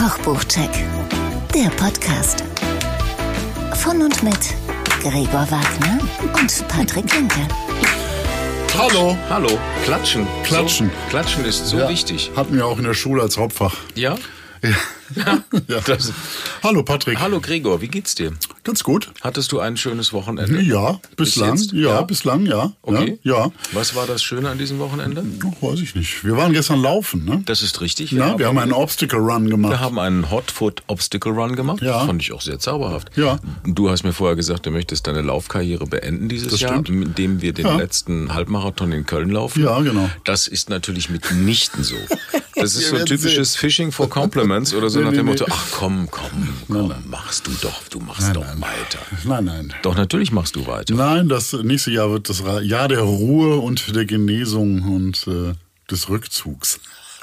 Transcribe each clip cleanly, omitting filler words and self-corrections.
Kochbuchcheck, der Podcast. Von und mit Gregor Wagner und Patrick Linke. Hallo. Hallo. Klatschen. Klatschen. So, Klatschen ist so wichtig. Hatten wir auch in der Schule als Hauptfach. Ja? Ja. Hallo Patrick. Hallo Gregor, wie geht's dir? Ganz gut. Hattest du ein schönes Wochenende? Ja, bislang. Bislang, ja. Okay. Ja. Was war das Schöne an diesem Wochenende? Weiß ich nicht. Wir waren gestern laufen, ne? Das ist richtig. Wir haben einen Obstacle Run gemacht. Wir haben einen Hot Foot Obstacle Run gemacht. Ja. Das fand ich auch sehr zauberhaft. Ja. Du hast mir vorher gesagt, du möchtest deine Laufkarriere beenden dieses Jahr, stimmt. indem wir den letzten Halbmarathon in Köln laufen. Ja, genau. Das ist natürlich mitnichten so. Das ist Wir so typisches sehen. Fishing for Compliments oder so nach dem Motto, nee. ach komm, machst du doch weiter. Nein. Doch, natürlich machst du weiter. Nein, das nächste Jahr wird das Jahr der Ruhe und der Genesung und des Rückzugs.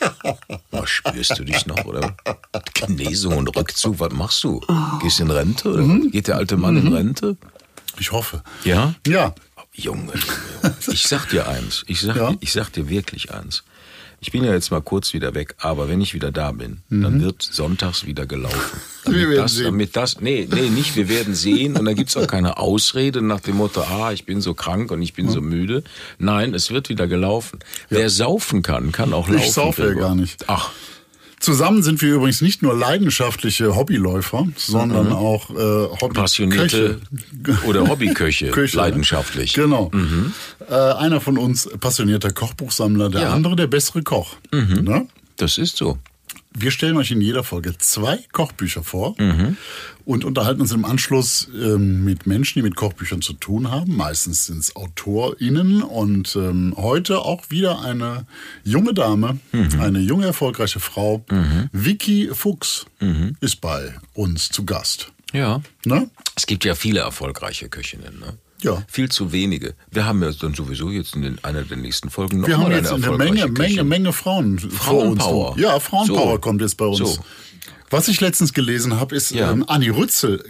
Oh, spürst du dich noch, oder? Genesung und Rückzug, was machst du? Gehst du in Rente, oder? Geht der alte Mann in Rente? Ich hoffe. Ja? Ja. Junge. Ich sag dir eins. Ich sag dir wirklich eins. Ich bin ja jetzt mal kurz wieder weg, aber wenn ich wieder da bin, dann wird sonntags wieder gelaufen. Wir werden sehen. Nicht, wir werden sehen und dann gibt's auch keine Ausrede nach dem Motto, ich bin so krank und ich bin so müde. Nein, es wird wieder gelaufen. Ja. Wer saufen kann auch laufen. Ich saufe ja gar nicht. Ach. Zusammen sind wir übrigens nicht nur leidenschaftliche Hobbyläufer, sondern auch Passionierte oder Hobbyköche, leidenschaftlich. Genau. Einer von uns passionierter Kochbuchsammler, der andere der bessere Koch. Ne? Das ist so. Wir stellen euch in jeder Folge 2 Kochbücher vor und unterhalten uns im Anschluss mit Menschen, die mit Kochbüchern zu tun haben. Meistens sind es AutorInnen und heute auch wieder eine junge Dame, eine junge, erfolgreiche Frau. Vicky Fuchs ist bei uns zu Gast. Ja. Ne? Es gibt ja viele erfolgreiche Köchinnen, ne? Ja. Viel zu wenige. Wir haben ja dann sowieso jetzt in einer der nächsten Folgen noch Wir mal haben eine jetzt eine erfolgreiche Menge Frauen Frauenpower. vor uns. Ja, Frauenpower kommt jetzt bei uns. So. Was ich letztens gelesen habe, ist Anni Rützel.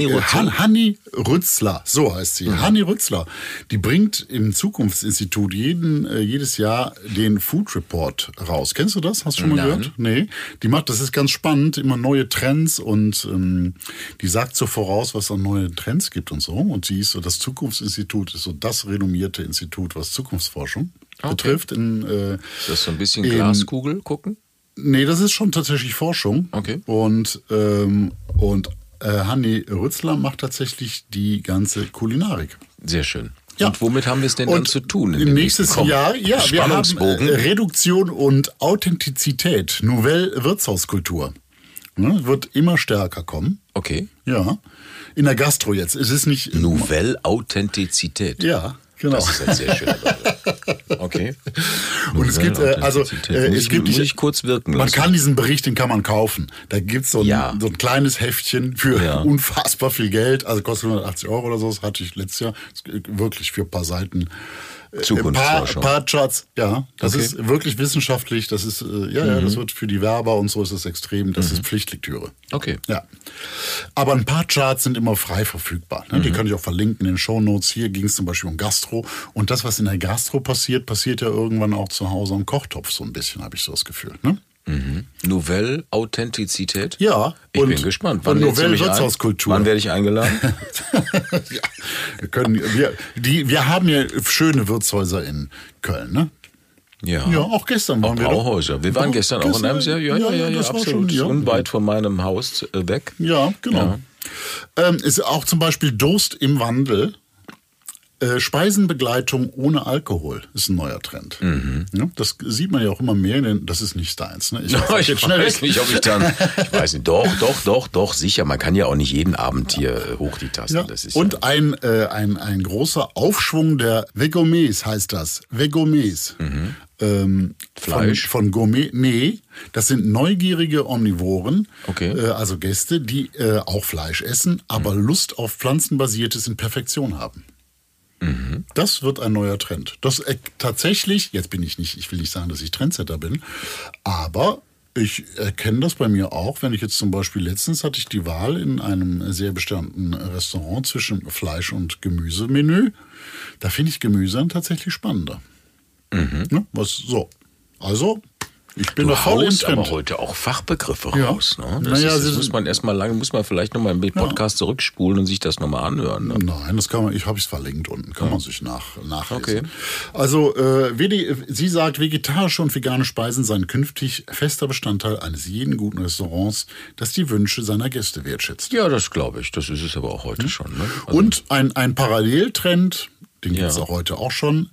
Hanni Rützler, so heißt sie. Hanni Rützler. Die bringt im Zukunftsinstitut jedes Jahr den Food Report raus. Kennst du das? Hast du schon mal gehört? Nee. Die macht, das ist ganz spannend, immer neue Trends und die sagt so voraus, was es neue Trends gibt und so. Und sie ist so, das Zukunftsinstitut ist so das renommierte Institut, was Zukunftsforschung betrifft. Ist das so ein bisschen Glaskugel gucken? Nee, das ist schon tatsächlich Forschung. Okay. Und Hanni Rützler macht tatsächlich die ganze Kulinarik. Sehr schön. Ja. Und womit haben wir es denn dann zu tun? Nächstes Jahr, wir haben Reduktion und Authentizität, Nouvelle Wirtshauskultur. Ne, wird immer stärker kommen. Okay. Ja. In der Gastro jetzt. Es ist nicht Nouvelle Authentizität. Ja. Genau. Das ist ein sehr schöner Begriff. Okay. Und es gibt, muss ich kurz wirken lassen. Man kann diesen Bericht, den kann man kaufen. Da gibt's so ein kleines Heftchen für unfassbar viel Geld. Also kostet 180 € oder so. Das hatte ich letztes Jahr. Wirklich für ein paar Seiten. Zukunftsforschung. Paar Charts, das ist wirklich wissenschaftlich, das ist, das wird für die Werber und so ist es extrem, das ist Pflichtlektüre. Okay. Ja. Aber ein paar Charts sind immer frei verfügbar, ne? Die kann ich auch verlinken in den Shownotes. Hier ging es zum Beispiel um Gastro und das, was in der Gastro passiert ja irgendwann auch zu Hause am Kochtopf so ein bisschen, habe ich so das Gefühl, ne? Nouvelle Authentizität? Ja. Ich bin gespannt. Wann Nouvelle Wirtshauskultur. Wann werde ich eingeladen? Wir haben ja schöne Wirtshäuser in Köln, ne? Ja. Ja, auch gestern waren wir. Brauhäuser. Wir waren gestern auch in einem sehr, das war absolut. Schon, unweit von meinem Haus weg. Ja, genau. Ja. Ist auch zum Beispiel Durst im Wandel. Speisenbegleitung ohne Alkohol ist ein neuer Trend. Ja, das sieht man ja auch immer mehr, denn das ist nicht deins. Ne? Ich weiß nicht, ob ich dann... Ich weiß nicht, doch, sicher. Man kann ja auch nicht jeden Abend hier hoch die Tasten. Ja. Das ist und ein großer Aufschwung der Vegomets heißt das. Vegomets. Fleisch? Von Gourmet. Nee, das sind neugierige Omnivoren, also Gäste, die auch Fleisch essen, aber Lust auf pflanzenbasiertes in Perfektion haben. Das wird ein neuer Trend. Das tatsächlich, ich will nicht sagen, dass ich Trendsetter bin, aber ich erkenne das bei mir auch, wenn ich jetzt zum Beispiel letztens hatte ich die Wahl in einem sehr bestimmten Restaurant zwischen Fleisch- und Gemüsemenü. Da finde ich Gemüse dann tatsächlich spannender. Ne? Also Ich bin da voll im Trend. Aber heute auch Fachbegriffe raus. Ne? Das muss man erstmal muss man vielleicht nochmal im Podcast zurückspulen und sich das nochmal anhören. Ne? Nein, das kann man, ich habe es verlinkt unten, kann man sich nachlesen. Okay. Also, sie sagt, vegetarische und vegane Speisen seien künftig fester Bestandteil eines jeden guten Restaurants, das die Wünsche seiner Gäste wertschätzt. Ja, das glaube ich. Das ist es aber auch heute schon. Ne? Also und ein Paralleltrend, den gibt es auch heute auch schon,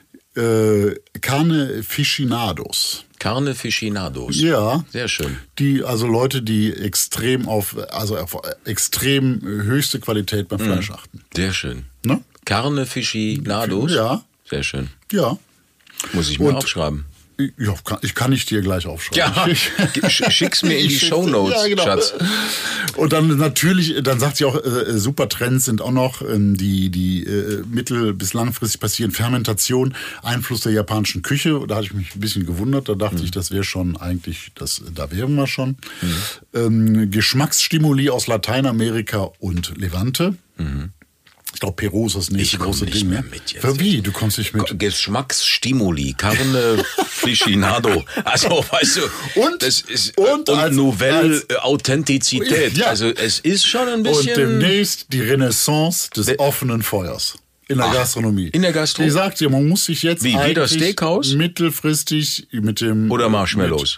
Carneficinados. Carneficinados. Ja. Sehr schön. Also Leute, die extrem auf extrem höchste Qualität beim Fleisch achten. Sehr schön. Ne? Carneficinados? Ja. Sehr schön. Ja. Muss ich mir aufschreiben. Ja, kann ich dir gleich aufschreiben. Ja, schick's mir in die Shownotes, ja, genau. Schatz. Und dann natürlich, dann sagt sie auch, super Trends sind auch noch, die mittel- bis langfristig passieren. Fermentation, Einfluss der japanischen Küche. Da hatte ich mich ein bisschen gewundert. Da dachte ich, das wäre schon eigentlich, da wären wir schon. Geschmacksstimuli aus Lateinamerika und Levante. Ich glaube, Peru ist das nächste große Ding. Mehr mit jetzt. Wie? Du kommst nicht mit? Geschmacksstimuli, Carneficinato. Also, weißt du, und Nouvelle Authentizität. Ja. Also, es ist schon ein bisschen... Und demnächst die Renaissance des offenen Feuers. In der Gastronomie. In der Gastronomie. Die sagt dir, man muss sich jetzt wieder Steakhouse? Mittelfristig mit dem... Oder Marshmallows.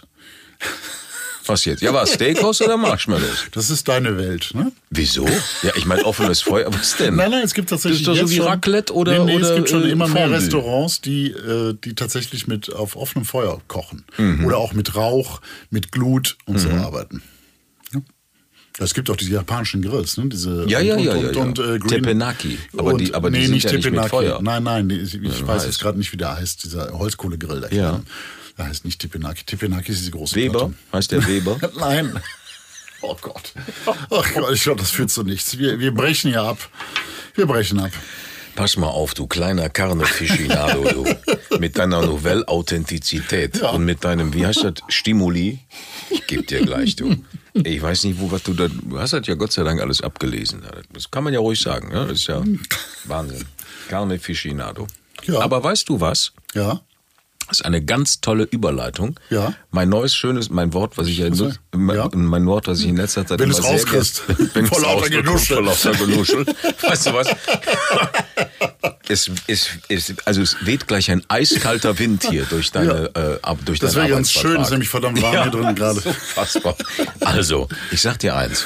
Was jetzt? Ja, was? Steakhouse oder Marshmallows? Das ist deine Welt, ne? Wieso? Ja, ich meine offenes Feuer. Was denn? Nein, es gibt tatsächlich. Das ist doch so wie Raclette oder es gibt schon immer Fondue. mehr Restaurants, die tatsächlich auf offenem Feuer kochen. Oder auch mit Rauch, mit Glut und so arbeiten. Ja. Es gibt auch diese japanischen Grills, ne? Diese Teppanyaki. Aber die sind nicht ja nicht mit Feuer. Nein, ich weiß jetzt gerade nicht, wie der heißt, dieser Holzkohlegrill. Der heißt nicht Teppanyaki. Teppanyaki ist diese große Weber? Platte. Heißt der Weber? Nein. Oh Gott. Ach Gott, ich glaube, das führt zu nichts. Wir brechen ja ab. Wir brechen ab. Pass mal auf, du kleiner Carneficinato, du. Mit deiner Nouvelle Authentizität und mit deinem, wie heißt das, Stimuli. Ich geb dir gleich, du. Ich weiß nicht, du hast das ja Gott sei Dank alles abgelesen. Das kann man ja ruhig sagen, ne? Das ist ja Wahnsinn. Carneficinato. Ja. Aber weißt du was? Ja. Das ist eine ganz tolle Überleitung. Ja. Mein neues schönes, mein Wort, was ich in letzter Zeit wenn immer sehr vor lauter Genuschel. Weißt du was? Es weht gleich ein eiskalter Wind hier durch deine durch das wäre ganz schön, ist nämlich verdammt warm hier drin gerade. So fassbar. Also, ich sag dir eins.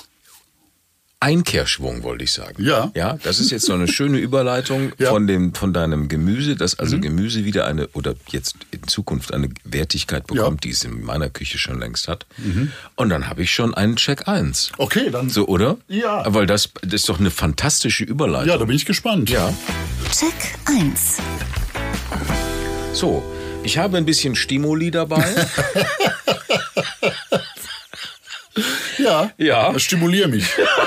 Einkehrschwung, wollte ich sagen. Ja. Ja, das ist jetzt so eine schöne Überleitung von deinem Gemüse, dass also Gemüse wieder oder jetzt in Zukunft eine Wertigkeit bekommt, die es in meiner Küche schon längst hat. Und dann habe ich schon einen Check 1. Okay, dann. So, oder? Ja. Weil das ist doch eine fantastische Überleitung. Ja, da bin ich gespannt. Ja. Check 1. So, ich habe ein bisschen Stimuli dabei. Ja. Stimulier mich.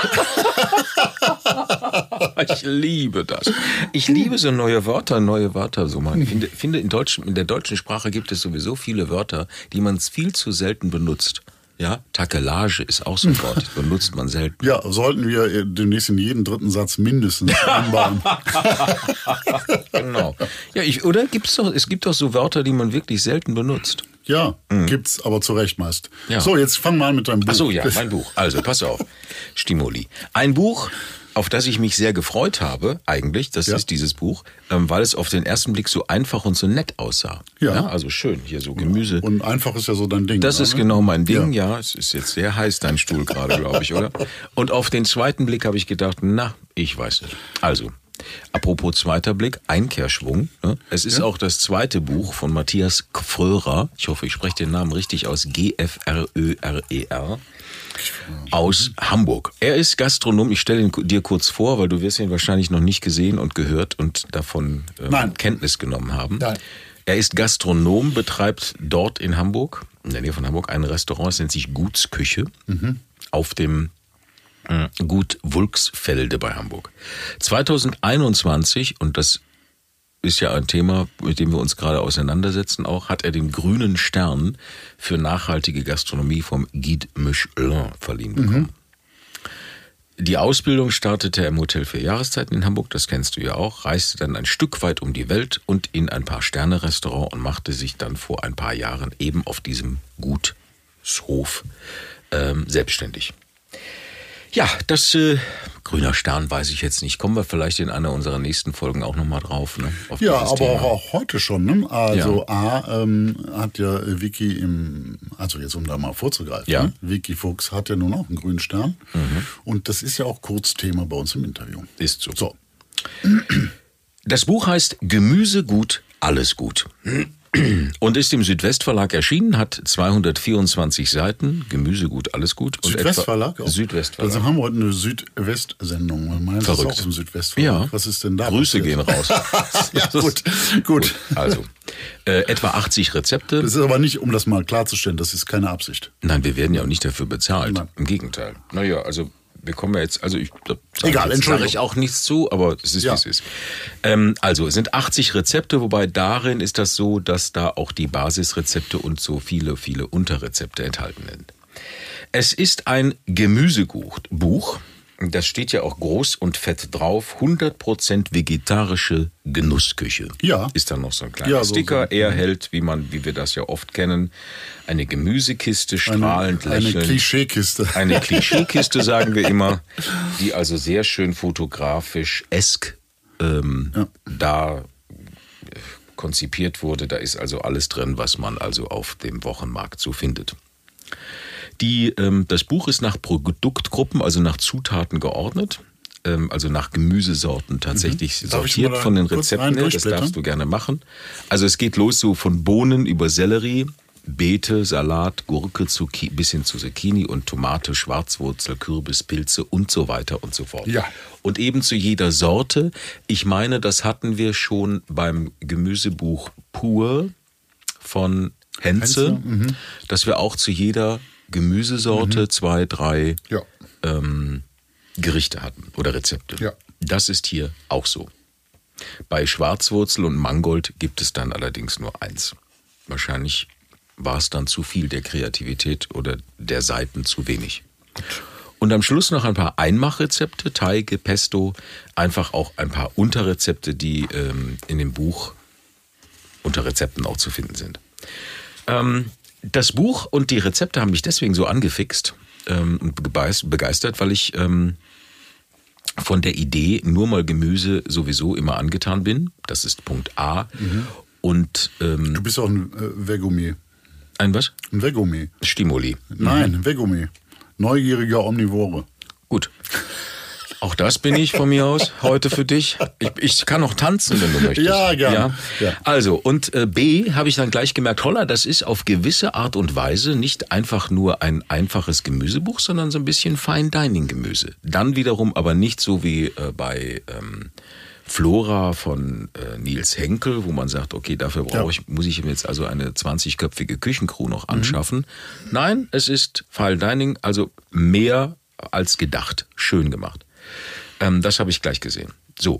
Ich liebe das. Ich liebe so neue Wörter so mal. Ich finde in der deutschen Sprache gibt es sowieso viele Wörter, die man viel zu selten benutzt. Ja, Takelage ist auch so ein Wort, das benutzt man selten. Ja, sollten wir demnächst in jeden dritten Satz mindestens einbauen. Genau. Ja, es gibt doch so Wörter, die man wirklich selten benutzt. Ja, gibt's, aber zu Recht meist. Ja. So, jetzt fang mal an mit deinem Buch. Ach so, ja, mein Buch. Also, pass auf. Stimuli. Ein Buch, auf das ich mich sehr gefreut habe, eigentlich, das ist dieses Buch, weil es auf den ersten Blick so einfach und so nett aussah. Ja. Also schön, hier so Gemüse. Und einfach ist ja so dein Ding. Das ist genau mein Ding, ja. Es ist jetzt sehr heiß, dein Stuhl gerade, glaube ich, oder? Und auf den zweiten Blick habe ich gedacht, ich weiß nicht. Also, apropos zweiter Blick, Einkehrschwung. Ne? Es ist auch das zweite Buch von Matthias Gfrörer. Ich hoffe, ich spreche den Namen richtig aus. Gfrörer. Aus Hamburg. Er ist Gastronom. Ich stelle ihn dir kurz vor, weil du wirst ihn wahrscheinlich noch nicht gesehen und gehört und davon Kenntnis genommen haben. Nein. Er ist Gastronom, betreibt dort in Hamburg, in der Nähe von Hamburg, ein Restaurant, das nennt sich Gutsküche, auf dem Gut Wulksfelde bei Hamburg. 2021, und das ist ja ein Thema, mit dem wir uns gerade auseinandersetzen, auch hat er den grünen Stern für nachhaltige Gastronomie vom Guide Michelin verliehen bekommen. Die Ausbildung startete er im Hotel für Jahreszeiten in Hamburg, das kennst du ja auch, reiste dann ein Stück weit um die Welt und in ein paar Sterne-Restaurants und machte sich dann vor ein paar Jahren eben auf diesem Gutshof selbstständig. Ja, das Grüner Stern weiß ich jetzt nicht. Kommen wir vielleicht in einer unserer nächsten Folgen auch nochmal drauf. Ne, auf ja, aber Thema. auch heute schon. Ne? Also hat ja Vicky also jetzt um da mal vorzugreifen, ne? Vicky Fuchs hat ja nun auch einen grünen Stern. Und das ist ja auch Kurzthema bei uns im Interview. Ist so. Das Buch heißt Gemüsegut, alles gut. Und ist im Südwestverlag erschienen, hat 224 Seiten, Gemüsegut, alles gut. Südwestverlag? Südwestverlag. Also haben wir heute eine Südwest-Sendung. Man meint das auch im Südwestverlag. Ja. Was ist denn da? Grüße gehen raus. Ja, gut. Also, etwa 80 Rezepte. Das ist aber nicht, um das mal klarzustellen, das ist keine Absicht. Nein, wir werden ja auch nicht dafür bezahlt. Nein. Im Gegenteil. Naja, also wir kommen ja jetzt, also sage ich auch nichts zu, aber es ist, wie es ist. Also es sind 80 Rezepte, wobei darin ist das so, dass da auch die Basisrezepte und so viele Unterrezepte enthalten sind. Es ist ein Gemüsebuch. Das steht ja auch groß und fett drauf. 100% vegetarische Genussküche. Ja. Ist dann noch so ein kleiner Sticker. Er hält, wie wir das ja oft kennen, eine Gemüsekiste, strahlend lächelnd. Eine Klischeekiste. Eine Klischeekiste, sagen wir immer, die also sehr schön fotografisch da konzipiert wurde. Da ist also alles drin, was man also auf dem Wochenmarkt so findet. Das Buch ist nach Produktgruppen, also nach Zutaten geordnet, also nach Gemüsesorten tatsächlich sortiert von den Rezepten. Das darfst du gerne machen. Also es geht los so von Bohnen über Sellerie, Beete, Salat, Gurke bis hin zu Zucchini und Tomate, Schwarzwurzel, Kürbis, Pilze und so weiter und so fort. Ja. Und eben zu jeder Sorte. Ich meine, das hatten wir schon beim Gemüsebuch Pur von Henze, dass wir auch zu jeder Gemüsesorte 2, 3 Gerichte hatten oder Rezepte. Ja. Das ist hier auch so. Bei Schwarzwurzel und Mangold gibt es dann allerdings nur 1. Wahrscheinlich war es dann zu viel der Kreativität oder der Seiten zu wenig. Und am Schluss noch ein paar Einmachrezepte, Teige, Pesto, einfach auch ein paar Unterrezepte, die in dem Buch unter Rezepten auch zu finden sind. Das Buch und die Rezepte haben mich deswegen so angefixt und begeistert, weil ich von der Idee nur mal Gemüse sowieso immer angetan bin. Das ist Punkt A. Und du bist auch ein Vegomie. Ein was? Ein Vegomie. Stimuli. Nein, ein Vegomie. Neugieriger Omnivore. Gut. Auch das bin ich von mir aus heute für dich. Ich kann noch tanzen, wenn du möchtest. Ja, gerne. Ja. Also, und B, habe ich dann gleich gemerkt, holla, das ist auf gewisse Art und Weise nicht einfach nur ein einfaches Gemüsebuch, sondern so ein bisschen Fine-Dining-Gemüse. Dann wiederum aber nicht so wie bei Flora von Nils Henkel, wo man sagt, okay, dafür muss ich mir jetzt also eine 20-köpfige Küchencrew noch anschaffen. Nein, es ist Fine Dining, also mehr als gedacht. Schön gemacht. Das habe ich gleich gesehen. So,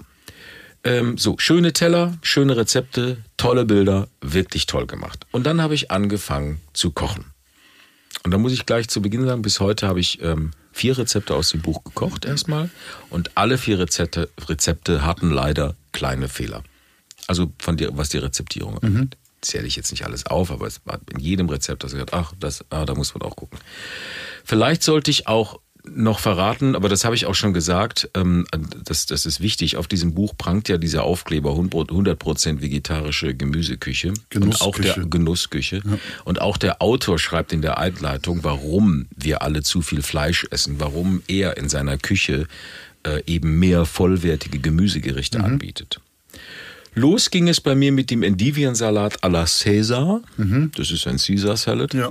schöne Teller, schöne Rezepte, tolle Bilder, wirklich toll gemacht. Und dann habe ich angefangen zu kochen. Und da muss ich gleich zu Beginn sagen, bis heute habe ich 4 Rezepte aus dem Buch gekocht erstmal. Und alle 4 Rezepte hatten leider kleine Fehler. Also was die Rezeptierung angeht. Zähle ich jetzt nicht alles auf, aber es war in jedem Rezept, dass ich gesagt, da muss man auch gucken. Vielleicht sollte ich auch noch verraten, aber das habe ich auch schon gesagt, das ist wichtig. Auf diesem Buch prangt ja dieser Aufkleber 100% vegetarische Gemüseküche. Und auch der Genussküche. Ja. Und auch der Autor schreibt in der Einleitung, warum wir alle zu viel Fleisch essen, warum er in seiner Küche eben mehr vollwertige Gemüsegerichte anbietet. Los ging es bei mir mit dem Endiviensalat à la Cäsar. Das ist ein Caesar Salad. Ja.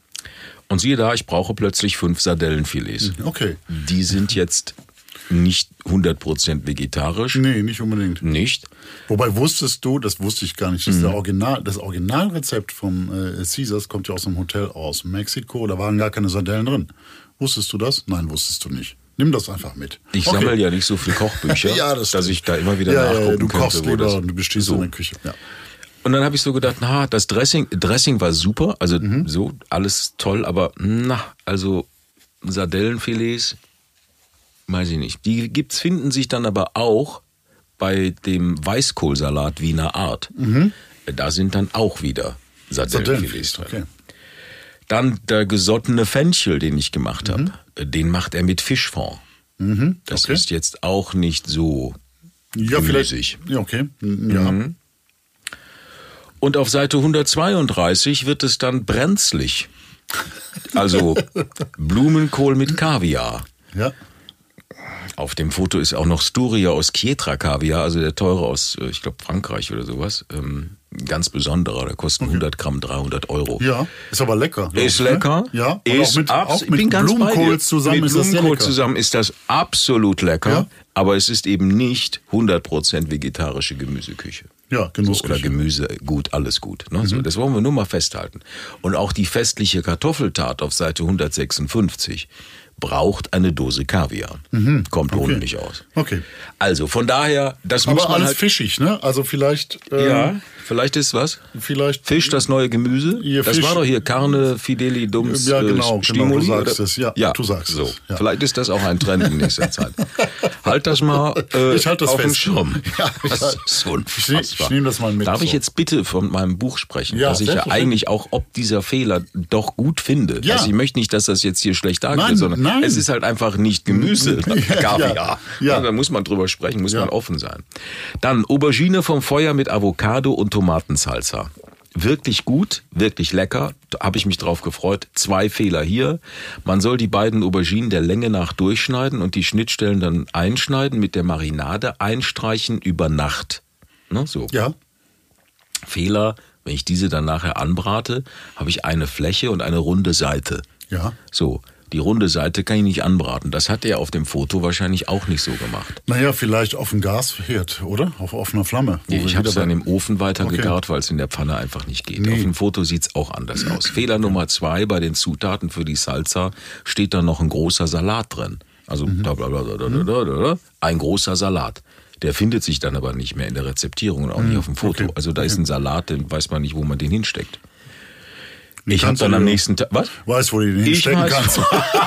Und siehe da, ich brauche plötzlich 5 Sardellenfilets. Okay. Die sind jetzt nicht 100% vegetarisch. Nee, nicht unbedingt. Nicht. Wobei wusstest du, das wusste ich gar nicht, das Originalrezept vom Caesars kommt ja aus einem Hotel aus Mexiko, da waren gar keine Sardellen drin. Wusstest du das? Nein, wusstest du nicht. Nimm das einfach mit. Ich sammle ja nicht so viele Kochbücher, dass ich da immer wieder nachgucken du könnte. Kochst lieber und du bestehst so in der Küche. Ja. Und dann habe ich so gedacht, das Dressing war super, also so, alles toll, aber also Sardellenfilets, weiß ich nicht. Die finden sich dann aber auch bei dem Weißkohlsalat Wiener Art. Da sind dann auch wieder Sardellenfilets drin. Okay. Dann der gesottene Fenchel, den ich gemacht habe, den macht er mit Fischfond. Das ist jetzt auch nicht so gemüsig. Ja, okay. Ja. Und auf Seite 132 wird es dann brenzlig. Also Blumenkohl mit Kaviar. Ja. Auf dem Foto ist auch noch Sturia aus Chiettra Kaviar, also der teure aus, ich glaube, Frankreich oder sowas. Ganz besonderer, der kostet 100 Gramm 300 €. Ja, ist aber lecker. Ist lecker. Ja, ist auch mit Blumenkohl zusammen ist das sehr lecker. Mit Blumenkohl zusammen ist das absolut lecker, ja. Aber es ist eben nicht 100% vegetarische Gemüseküche. Ja, Genussküche. Oder Gemüse, gut, alles gut. Ne? So, das wollen wir nur mal festhalten. Und auch die festliche Kartoffeltat auf Seite 156 braucht eine Dose Kaviar. Kommt ohne nicht aus. Okay. Also von daher, das muss man alles halt fischig, ne? Also vielleicht... vielleicht ist was? Vielleicht Fisch, das neue Gemüse? Das Fisch. War doch hier Carne, Fideli, Dums, Stimuli. Du sagst es. Ja, du sagst so. es. Ja. Vielleicht ist das auch ein Trend in nächster Zeit. Halt das mal ich halt das auf fest. den Schirm. Ja, das ist unfassbar. Ich nehme das mal mit. Darf ich jetzt bitte von meinem Buch sprechen? Dass ich ja eigentlich auch ob dieser Fehler doch gut finde. Ja. Also ich möchte nicht, dass das jetzt hier schlecht dargestellt wird, sondern es ist halt einfach nicht Gemüse. Kaviar. Ja. Da muss man drüber sprechen, muss man offen sein. Dann Aubergine vom Feuer mit Avocado und Tomatensalsa. Wirklich gut, wirklich lecker, da habe ich mich drauf gefreut. 2 Fehler hier. Man soll die beiden Auberginen der Länge nach durchschneiden und die Schnittstellen dann einschneiden, mit der Marinade einstreichen über Nacht. Ne, so. Ja. Fehler, wenn ich diese dann nachher anbrate, habe ich eine Fläche und eine runde Seite. Ja. So. Die runde Seite kann ich nicht anbraten. Das hat er auf dem Foto wahrscheinlich auch nicht so gemacht. Naja, vielleicht auf dem Gasherd, oder? Auf offener Flamme. Ich habe es dann im Ofen weiter gegart, weil es in der Pfanne einfach nicht geht. Nee. Auf dem Foto sieht's auch anders aus. Fehler Nummer 2, bei den Zutaten für die Salsa steht da noch ein großer Salat drin. Also ein großer Salat. Der findet sich dann aber nicht mehr in der Rezeptierung und auch nicht auf dem Foto. Okay. Also da ist ein Salat, den weiß man nicht, wo man den hinsteckt. Ich habe dann am nächsten Tag... Was? Weiß, wo du den hinstecken kannst.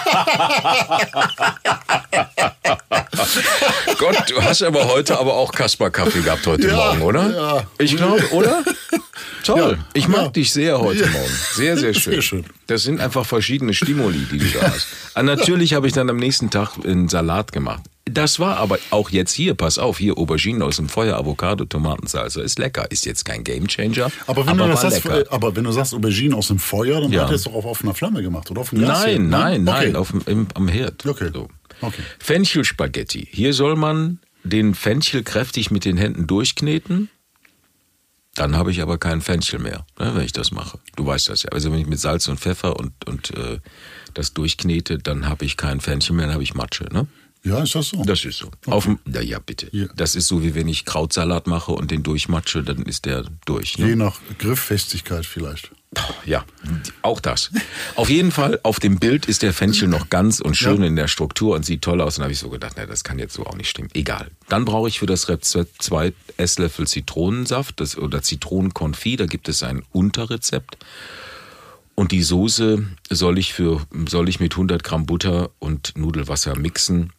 Gott, du hast aber heute auch Kasper-Kaffee gehabt heute Morgen, oder? Ja. Ich glaube, oder? Toll. Ja. Ich mag dich sehr heute Morgen. Sehr, sehr schön. Sehr schön. Das sind einfach verschiedene Stimuli, die du da hast. Natürlich habe ich dann am nächsten Tag einen Salat gemacht. Das war aber auch jetzt hier, pass auf, hier Auberginen aus dem Feuer, Avocado, Tomatensalsa, ist lecker. Ist jetzt kein Gamechanger, aber wenn du sagst Auberginen aus dem Feuer, dann hat er es doch auf offener Flamme gemacht, oder? Auf dem Gas? Nein, am Herd. Okay. So. Fenchelspaghetti. Hier soll man den Fenchel kräftig mit den Händen durchkneten. Dann habe ich aber keinen Fenchel mehr, ne, wenn ich das mache. Du weißt das ja. Also wenn ich mit Salz und Pfeffer und das durchknete, dann habe ich keinen Fenchel mehr, dann habe ich Matsche, ne? Ja, ist das so? Das ist so. Okay. Ja, bitte. Ja. Das ist so, wie wenn ich Krautsalat mache und den durchmatsche, dann ist der durch. Ne? Je nach Grifffestigkeit vielleicht. Ja, auch das. Auf jeden Fall, auf dem Bild ist der Fenchel noch ganz und schön in der Struktur und sieht toll aus. Und da habe ich so gedacht, das kann jetzt so auch nicht stimmen. Egal. Dann brauche ich für das Rezept 2 Esslöffel Zitronensaft oder Zitronenkonfit. Da gibt es ein Unterrezept. Und die Soße soll ich mit 100 Gramm Butter und Nudelwasser mixen.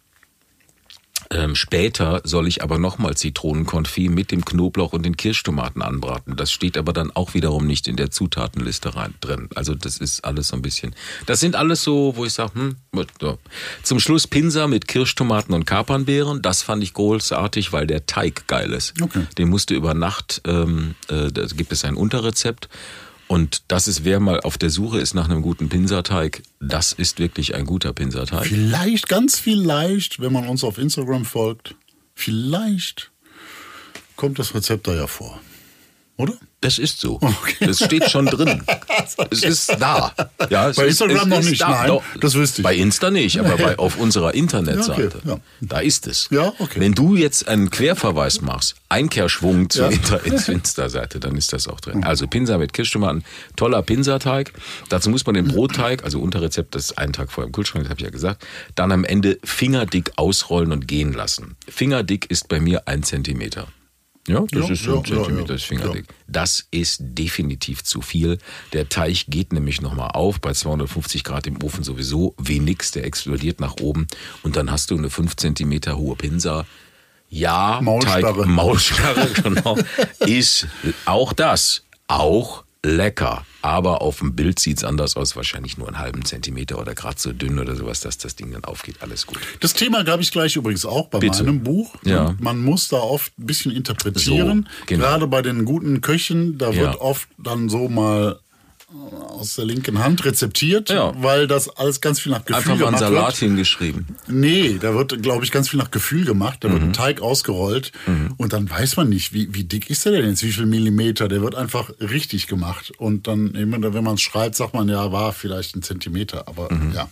Später soll ich aber nochmal Zitronenkonfit mit dem Knoblauch und den Kirschtomaten anbraten. Das steht aber dann auch wiederum nicht in der Zutatenliste drin. Also das ist alles so ein bisschen... Das sind alles so, wo ich sage, so. Zum Schluss Pinsa mit Kirschtomaten und Kapernbeeren. Das fand ich großartig, weil der Teig geil ist. Okay. Den musste über Nacht, da gibt es ein Unterrezept. Und das ist, wer mal auf der Suche ist nach einem guten Pinsateig, das ist wirklich ein guter Pinsateig. Vielleicht, ganz vielleicht, wenn man uns auf Instagram folgt, vielleicht kommt das Rezept da ja vor. Oder? Das ist so. Okay. Das steht schon drin. Es ist da. Ja, bei Instagram noch nicht, nein, das wüsste ich. Bei Insta nicht, aber auf unserer Internetseite, da ist es. Ja, okay. Wenn du jetzt einen Querverweis machst, Einkehrschwung zur Insta-Seite, dann ist das auch drin. Also Pinsa mit Kirschtomaten, toller Pinsateig. Dazu muss man den Brotteig, also Unterrezept, das ist einen Tag vorher im Kühlschrank, das habe ich ja gesagt, dann am Ende fingerdick ausrollen und gehen lassen. Fingerdick ist bei mir 1 Zentimeter. Ja, das ist so ein Zentimeter Fingerdick. Ja. Das ist definitiv zu viel. Der Teig geht nämlich nochmal auf, bei 250 Grad im Ofen sowieso wenig, der explodiert nach oben und dann hast du eine 5 Zentimeter hohe Pinsa. Ja, Maulstarre. Maulstarre, genau, ist auch das, auch lecker. Aber auf dem Bild sieht es anders aus, wahrscheinlich nur einen halben Zentimeter oder gerade so dünn oder sowas, dass das Ding dann aufgeht. Alles gut. Das Thema gab ich gleich übrigens auch bei meinem Buch. Ja. Man muss da oft ein bisschen interpretieren. So, genau. Gerade bei den guten Köchen, da wird oft dann so mal aus der linken Hand rezeptiert, weil das alles ganz viel nach Gefühl gemacht wird. Einfach mal einen Salat hingeschrieben. Nee, da wird, glaube ich, ganz viel nach Gefühl gemacht. Da wird ein Teig ausgerollt und dann weiß man nicht, wie dick ist der denn jetzt, wie viel Millimeter. Der wird einfach richtig gemacht. Und dann, wenn man es schreibt, sagt man, ja, war vielleicht 1 Zentimeter. Aber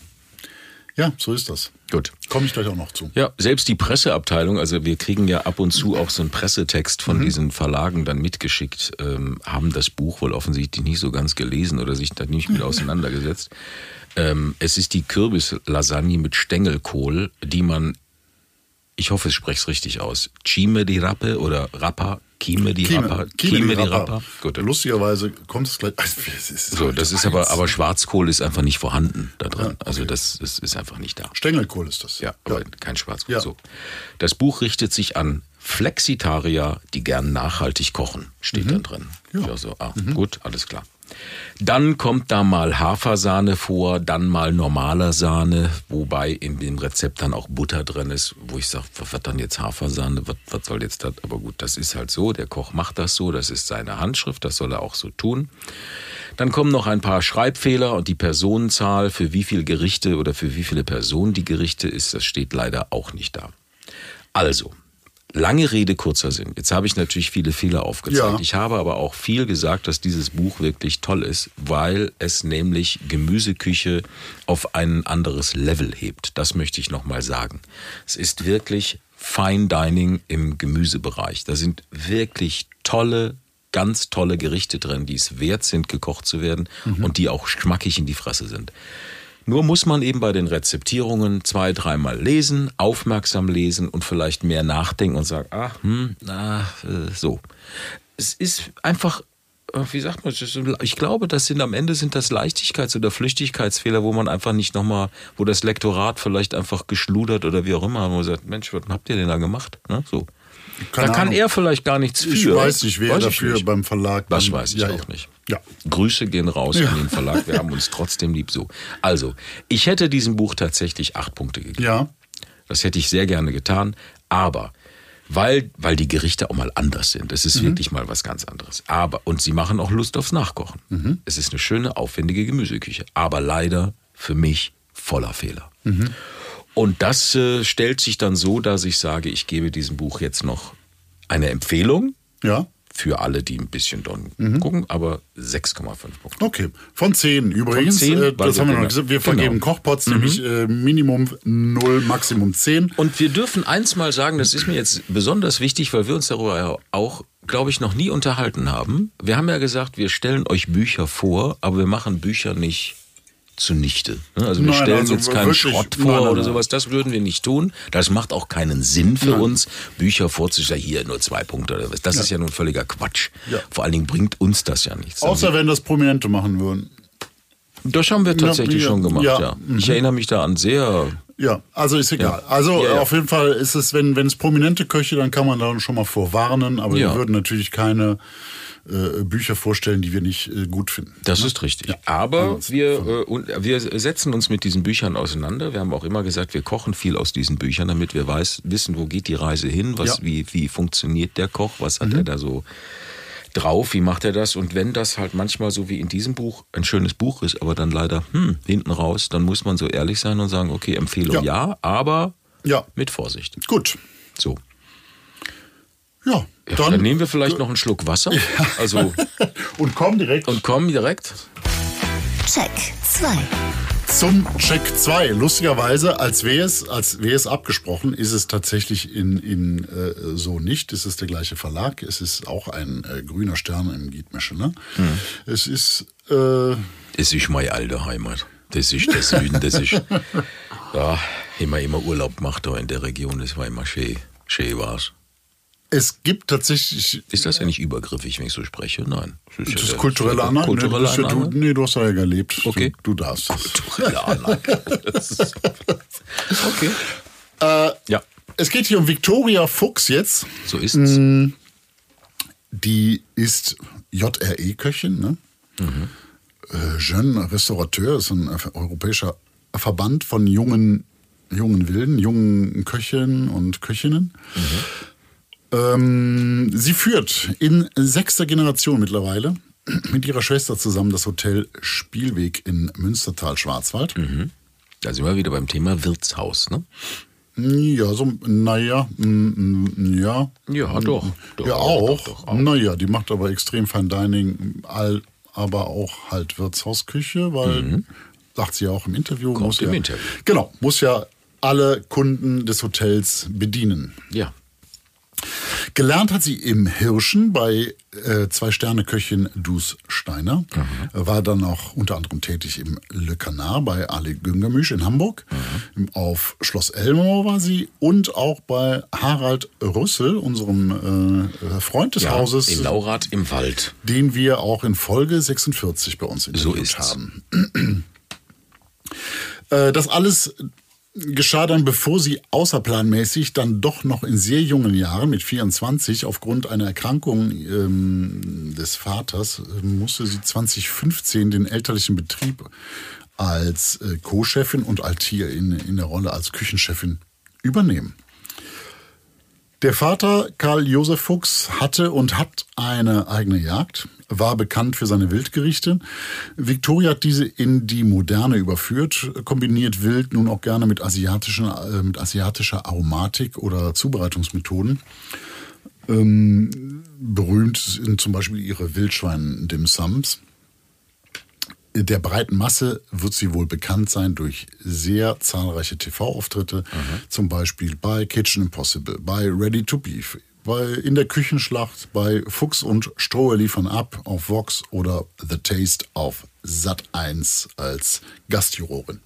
ja, so ist das. Gut. Komme ich gleich auch noch zu. Ja, selbst die Presseabteilung, also wir kriegen ja ab und zu auch so einen Pressetext von diesen Verlagen dann mitgeschickt, haben das Buch wohl offensichtlich nicht so ganz gelesen oder sich da nicht mit auseinandergesetzt. Es ist die Kürbislasagne mit Stängelkohl, die man, ich hoffe, ich spreche es richtig aus, Kime di Rappe oder Rappa, Kime di Rappa. Gut. Lustigerweise kommt es gleich. So, das ist aber Schwarzkohl ist einfach nicht vorhanden da drin. Ja, okay. Also das ist einfach nicht da. Stängelkohl ist das. Ja, aber kein Schwarzkohl. Ja. So. Das Buch richtet sich an Flexitarier, die gern nachhaltig kochen, steht dann drin. Ja. So, gut, alles klar. Dann kommt da mal Hafersahne vor, dann mal normaler Sahne, wobei in dem Rezept dann auch Butter drin ist, wo ich sage, was wird dann jetzt Hafersahne, was soll jetzt das? Aber gut, das ist halt so, der Koch macht das so, das ist seine Handschrift, das soll er auch so tun. Dann kommen noch ein paar Schreibfehler und die Personenzahl, für wie viele Gerichte oder für wie viele Personen die Gerichte ist, das steht leider auch nicht da. Also, lange Rede, kurzer Sinn. Jetzt habe ich natürlich viele Fehler aufgezeigt. Ja. Ich habe aber auch viel gesagt, dass dieses Buch wirklich toll ist, weil es nämlich Gemüseküche auf ein anderes Level hebt. Das möchte ich nochmal sagen. Es ist wirklich Fine Dining im Gemüsebereich. Da sind wirklich tolle, ganz tolle Gerichte drin, die es wert sind, gekocht zu werden und die auch schmackig in die Fresse sind. Nur muss man eben bei den Rezeptierungen 2-3 Mal lesen, aufmerksam lesen und vielleicht mehr nachdenken und sagen, so. Es ist einfach, wie sagt man, ich glaube, am Ende sind das Leichtigkeits- oder Flüchtigkeitsfehler, wo man einfach nicht nochmal, wo das Lektorat vielleicht einfach geschludert oder wie auch immer, wo man sagt, Mensch, was habt ihr denn da gemacht? Ne? So. Da kann er vielleicht gar nichts für. Ich weiß nicht, wer dafür beim Verlag. Das weiß ich auch nicht. Ja. Grüße gehen raus an den Verlag. Wir haben uns trotzdem lieb so. Also, ich hätte diesem Buch tatsächlich 8 Punkte gegeben. Ja. Das hätte ich sehr gerne getan. Aber, weil die Gerichte auch mal anders sind. Es ist wirklich mal was ganz anderes. Und sie machen auch Lust aufs Nachkochen. Es ist eine schöne, aufwendige Gemüseküche. Aber leider für mich voller Fehler. Und das stellt sich dann so, dass ich sage, ich gebe diesem Buch jetzt noch eine Empfehlung. Ja. Für alle, die ein bisschen dann gucken, aber 6,5 Punkte. Okay, von 10 übrigens. Von 10, das haben wir noch gesagt. Wir vergeben Kochpots, nämlich Minimum 0, Maximum 10. Und wir dürfen eins mal sagen, das ist mir jetzt besonders wichtig, weil wir uns darüber auch, glaube ich, noch nie unterhalten haben. Wir haben ja gesagt, wir stellen euch Bücher vor, aber wir machen Bücher nicht zunichte. Also wir stellen jetzt keinen Schrott vor oder sowas. Das würden wir nicht tun. Das macht auch keinen Sinn für uns, Bücher vorzustellen. Hier nur 2 Punkte oder was. Das ist ja nun völliger Quatsch. Ja. Vor allen Dingen bringt uns das ja nichts. Außer wenn das Prominente machen würden. Das haben wir tatsächlich schon gemacht, ja. Ich erinnere mich da an sehr... Ja, also ist egal. Also auf jeden Fall ist es, wenn es prominente Köche, dann kann man da schon mal vorwarnen. Aber wir würden natürlich keine Bücher vorstellen, die wir nicht gut finden. Das ist richtig. Ja. Aber wir setzen uns mit diesen Büchern auseinander. Wir haben auch immer gesagt, wir kochen viel aus diesen Büchern, damit wir wissen, wo geht die Reise hin, wie funktioniert der Koch, was hat er da so drauf, wie macht er das? Und wenn das halt manchmal so wie in diesem Buch ein schönes Buch ist, aber dann leider hinten raus, dann muss man so ehrlich sein und sagen, okay, Empfehlung aber mit Vorsicht. Gut. So. Ja, dann nehmen wir vielleicht noch einen Schluck Wasser. Ja. Also und kommen direkt. Check 2. Zum Check 2. Lustigerweise, als wäre es abgesprochen, ist es tatsächlich in so nicht. Es ist der gleiche Verlag. Es ist auch ein grüner Stern im Gietmesche. Ne? Es ist... Es ist meine alte Heimat. Das ist der Süden. Das ist... Ja, immer Urlaub gemacht da in der Region. Das war immer schön war's. Es gibt tatsächlich... Ist das ja nicht übergriffig, wenn ich so spreche? Nein. Das ist kulturelle Annahme. Kulturelle Annahme? Nee, du hast ja gelebt. Okay. Du darfst. Kulturelle Annahme. Okay. Ja. Es geht hier um Victoria Fuchs jetzt. So ist es. Die ist JRE-Köchin, ne? Jeune Restaurateur, ist ein europäischer Verband von jungen Wilden, jungen Köchinnen und Köchinnen. Sie führt in 6. Generation mittlerweile mit ihrer Schwester zusammen das Hotel Spielweg in Münstertal-Schwarzwald. Da sind wir wieder beim Thema Wirtshaus, ne? Ja, so, naja, ja. Ja, doch. Ja, auch. Naja, die macht aber extrem Fine Dining, aber auch halt Wirtshausküche, weil, sagt sie ja auch im Interview. Interview. Genau, muss ja alle Kunden des Hotels bedienen. Ja. Gelernt hat sie im Hirschen bei 2-Sterne-Köchin Dus Steiner. War dann auch unter anderem tätig im Le Canard bei Ali Güngermüsch in Hamburg. Auf Schloss Elmau war sie und auch bei Harald Rüssel, unserem Freund des Hauses. In Laurath im Wald. Den wir auch in Folge 46 bei uns interviewt haben. Das alles geschah dann, bevor sie außerplanmäßig dann doch noch in sehr jungen Jahren, mit 24, aufgrund einer Erkrankung des Vaters, musste sie 2015 den elterlichen Betrieb als Co-Chefin und Altier in der Rolle als Küchenchefin übernehmen. Der Vater, Karl Josef Fuchs, hatte und hat eine eigene Jagd, war bekannt für seine Wildgerichte. Victoria hat diese in die Moderne überführt, kombiniert Wild nun auch gerne mit asiatischer Aromatik oder Zubereitungsmethoden. Berühmt sind zum Beispiel ihre Wildschwein-Dim-Sums. Der breiten Masse wird sie wohl bekannt sein durch sehr zahlreiche TV-Auftritte, zum Beispiel bei Kitchen Impossible, bei Ready to Beef, in der Küchenschlacht, bei Fuchs und Strohe liefern ab auf Vox oder The Taste auf Sat.1 als Gastjurorin.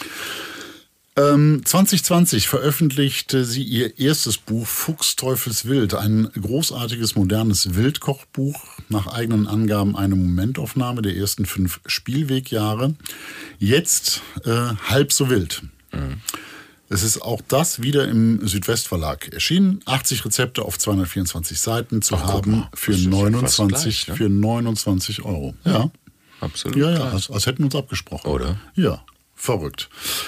2020 veröffentlichte sie ihr erstes Buch Fuchs Teufels Wild, ein großartiges modernes Wildkochbuch, nach eigenen Angaben eine Momentaufnahme der ersten 5 Spielwegjahre. Jetzt halb so wild. Es ist auch das wieder im Südwestverlag erschienen. 80 Rezepte auf 224 Seiten zu haben für 29 Euro. Ja, absolut. Ja, als hätten wir uns abgesprochen. Oder? Ja, verrückt.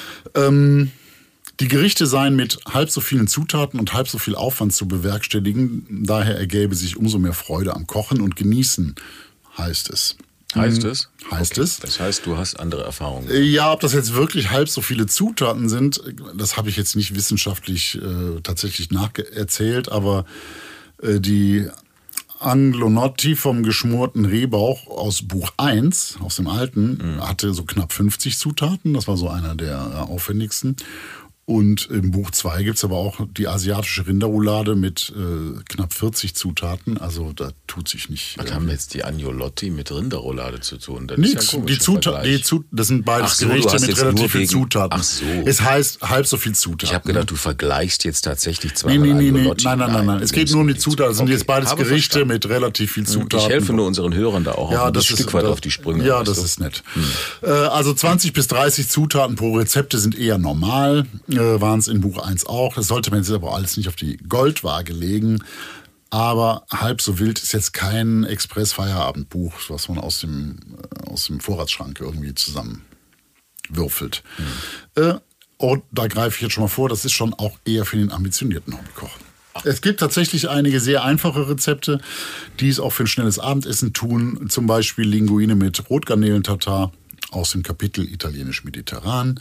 Die Gerichte seien mit halb so vielen Zutaten und halb so viel Aufwand zu bewerkstelligen. Daher ergäbe sich umso mehr Freude am Kochen und Genießen, heißt es. Heißt es? Heißt es. Das heißt, du hast andere Erfahrungen. Ja, ob das jetzt wirklich halb so viele Zutaten sind, das habe ich jetzt nicht wissenschaftlich tatsächlich nacherzählt, aber die Anglonotti vom geschmorten Rehbauch aus Buch 1, aus dem alten, hatte so knapp 50 Zutaten. Das war so einer der aufwendigsten. Und im Buch 2 gibt es aber auch die asiatische Rinderroulade mit knapp 40 Zutaten. Also da tut sich nicht. Was haben jetzt die Agnolotti mit Rinderroulade zu tun? Das Nichts. Das sind beides Gerichte mit relativ viel Zutaten. Ach so. Es heißt halb so viel Zutaten. Ich habe gedacht, du vergleichst jetzt tatsächlich zwei Nee. Nein. Es geht nur um die Zutaten. Das sind jetzt beides Gerichte mit relativ viel Zutaten. Ich helfe nur unseren Hörern da auch ein Stück weit auf die Sprünge. Ja, das ist nett. Also 20 bis 30 Zutaten pro Rezepte sind eher normal. Waren es in Buch 1 auch. Das sollte man jetzt aber alles nicht auf die Goldwaage legen. Aber halb so wild ist jetzt kein Express-Feierabendbuch, was man aus dem Vorratsschrank irgendwie zusammenwürfelt. Und da greife ich jetzt schon mal vor, das ist schon auch eher für den ambitionierten Hobbykoch. Es gibt tatsächlich einige sehr einfache Rezepte, die es auch für ein schnelles Abendessen tun. Zum Beispiel Linguine mit Rotgarnelen-Tatar aus dem Kapitel Italienisch-Mediterran.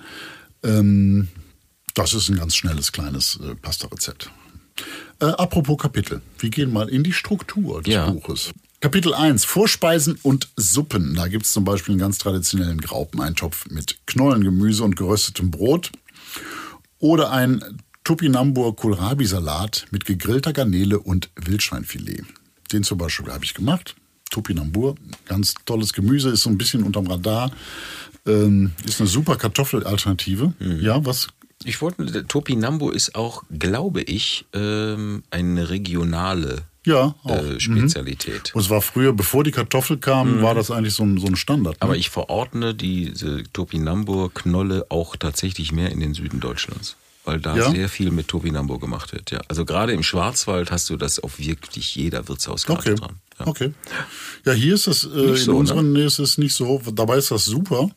Das ist ein ganz schnelles, kleines Pasta-Rezept. Apropos Kapitel. Wir gehen mal in die Struktur des Buches. Kapitel 1, Vorspeisen und Suppen. Da gibt es zum Beispiel einen ganz traditionellen Graupeneintopf mit Knollengemüse und geröstetem Brot. Oder ein Topinambur Kohlrabi-Salat mit gegrillter Garnele und Wildschweinfilet. Den zum Beispiel habe ich gemacht. Topinambur, ganz tolles Gemüse, ist so ein bisschen unterm Radar. Ist eine super Kartoffelalternative. Ja, was Topinambo ist auch, glaube ich, eine regionale Spezialität. Und es war früher, bevor die Kartoffel kam, war das eigentlich so ein Standard. Ne? Aber ich verordne diese Topinambur-Knolle auch tatsächlich mehr in den Süden Deutschlands. Weil da sehr viel mit Topinambur gemacht wird. Ja. Also gerade im Schwarzwald hast du das auf wirklich jeder Wirtshauskarte dran. Ja. Okay. Ja, hier ist das, in unseren Nähe ist es nicht so. Dabei ist das super.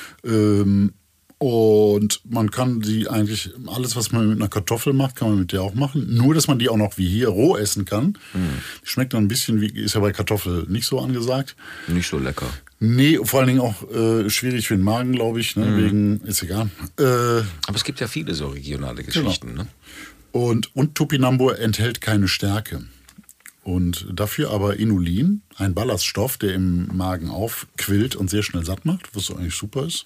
Und man kann die eigentlich, alles was man mit einer Kartoffel macht, kann man mit der auch machen. Nur, dass man die auch noch wie hier roh essen kann. Die schmeckt dann ein bisschen wie, ist ja bei Kartoffel nicht so angesagt. Nicht so lecker. Nee, vor allen Dingen auch schwierig für den Magen, glaube ich. Ne? Wegen, ist egal. Aber es gibt ja viele so regionale Geschichten. Genau. Ne? Und Topinambur enthält keine Stärke. Und dafür aber Inulin, ein Ballaststoff, der im Magen aufquillt und sehr schnell satt macht, was eigentlich super ist.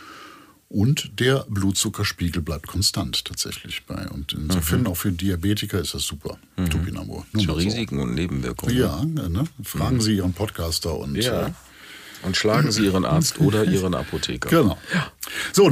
Und der Blutzuckerspiegel bleibt konstant tatsächlich bei. Und insofern auch für Diabetiker ist das super, Topinambur. Zu Risiken und Nebenwirkungen. Ja, ne? Fragen Sie Ihren Podcaster und und schlagen Sie Ihren Arzt oder Ihren Apotheker. Genau. Ja. So,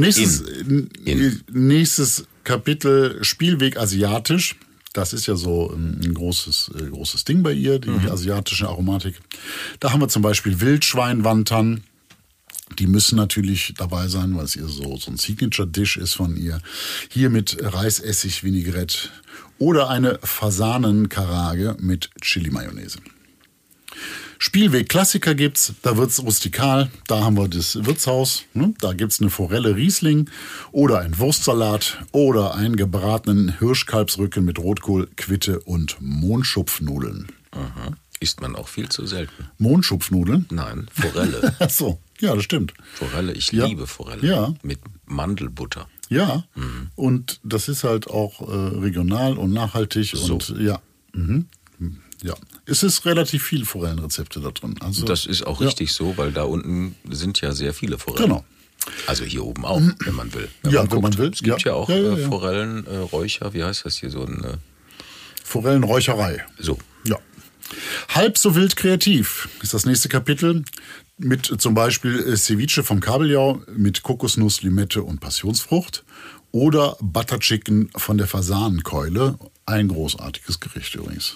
nächstes Kapitel, Spielweg asiatisch. Das ist ja so ein großes Ding bei ihr, die asiatische Aromatik. Da haben wir zum Beispiel Wildschwein-Wonton. Die müssen natürlich dabei sein, weil es ihr so ein Signature-Dish ist von ihr. Hier mit Reisessig, Vinaigrette oder eine Fasanenkarage mit Chili-Mayonnaise. Spielweg Klassiker gibt's, da wird's rustikal, da haben wir das Wirtshaus, ne? Da gibt's eine Forelle Riesling oder ein Wurstsalat oder einen gebratenen Hirschkalbsrücken mit Rotkohl, Quitte und Mohnschupfnudeln. Aha. Isst man auch viel zu selten. Mohnschupfnudeln? Nein, Forelle. Ach so, ja, das stimmt. Forelle, ich liebe Forelle. Ja. Mit Mandelbutter. Ja, und das ist halt auch regional und nachhaltig und ja. Ja, es ist relativ viel Forellenrezepte da drin. Also, das ist auch richtig so, weil da unten sind ja sehr viele Forellen. Genau. Also hier oben auch, wenn man will. Wenn man will. Es gibt ja auch Forellenräucher, wie heißt das hier so ein... Forellenräucherei. So. Ja. Halb so wild kreativ ist das nächste Kapitel mit zum Beispiel Ceviche vom Kabeljau mit Kokosnuss, Limette und Passionsfrucht oder Butter Chicken von der Fasanenkeule. Ein großartiges Gericht übrigens.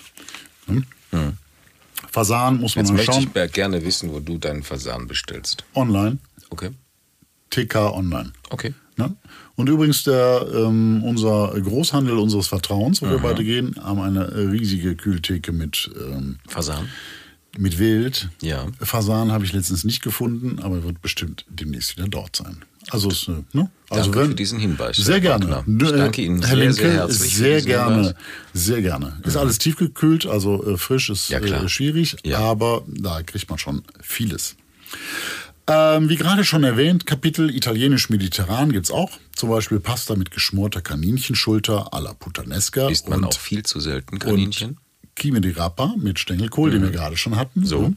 Fasan muss man mal schauen. Jetzt möchte ich gerne wissen, wo du deinen Fasan bestellst. Online. Okay. TK Online. Okay. Ne? Und übrigens unser Großhandel unseres Vertrauens, wo wir beide gehen, haben eine riesige Kühltheke mit Fasan. Mit Wild. Ja. Fasan habe ich letztens nicht gefunden, aber wird bestimmt demnächst wieder dort sein. Also, danke für diesen Hinweis. Sehr gerne. Ich danke Ihnen Herr Linke, sehr herzlich. Sehr gerne. Sehr gerne. Ist alles tiefgekühlt, also frisch ist schwierig, aber da kriegt man schon vieles. Wie gerade schon erwähnt, Kapitel italienisch-mediterran gibt's auch. Zum Beispiel Pasta mit geschmorter Kaninchenschulter à la Puttanesca. Isst man auch viel zu selten Kaninchen? Und Kime di Rapa mit Stängelkohl, den wir gerade schon hatten. So.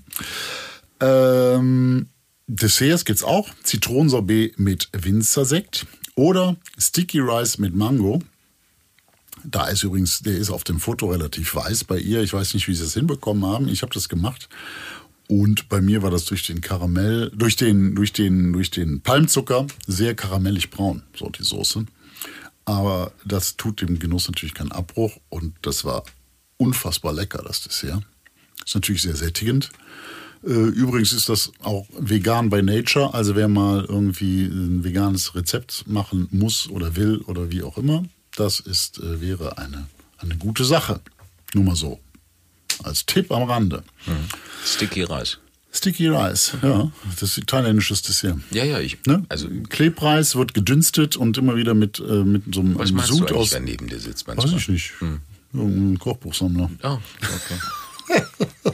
Desserts gibt's auch. Zitronensorbet mit Winzersekt oder Sticky Rice mit Mango. Da ist übrigens, der ist auf dem Foto relativ weiß bei ihr. Ich weiß nicht, wie sie das hinbekommen haben. Ich habe das gemacht. Und bei mir war das durch den Karamell, durch den Palmzucker sehr karamellig braun, so die Soße. Aber das tut dem Genuss natürlich keinen Abbruch und das war unfassbar lecker, das Dessert. Ist natürlich sehr sättigend. Übrigens ist das auch vegan by nature, also wer mal irgendwie ein veganes Rezept machen muss oder will oder wie auch immer, das wäre eine gute Sache. Nur mal so. Als Tipp am Rande. Sticky Rice. Sticky Rice, ja. Das ist thailändisches Dessert. Ja, Also Klebreis wird gedünstet und immer wieder mit so einem was meinst Sud du aus. Wer neben dir sitzt manchmal? Weiß ich nicht. Irgendein Kochbuchsammler. Oh, okay.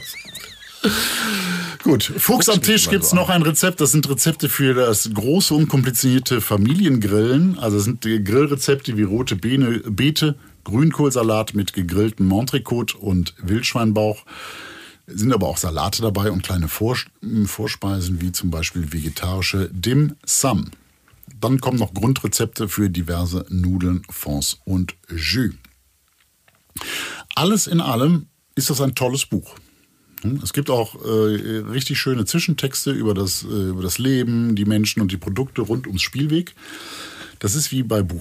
Gut, Fuchs am Tisch gibt's noch ein Rezept. Das sind Rezepte für das große, unkomplizierte Familiengrillen. Also das sind Grillrezepte wie rote Beete, Grünkohlsalat mit gegrilltem Entrecôte und Wildschweinbauch. Sind aber auch Salate dabei und kleine Vorspeisen wie zum Beispiel vegetarische Dim Sum. Dann kommen noch Grundrezepte für diverse Nudeln, Fonds und Jus. Alles in allem ist das ein tolles Buch. Es gibt auch richtig schöne Zwischentexte über das Leben, die Menschen und die Produkte rund ums Spielweg. Das ist wie bei Buch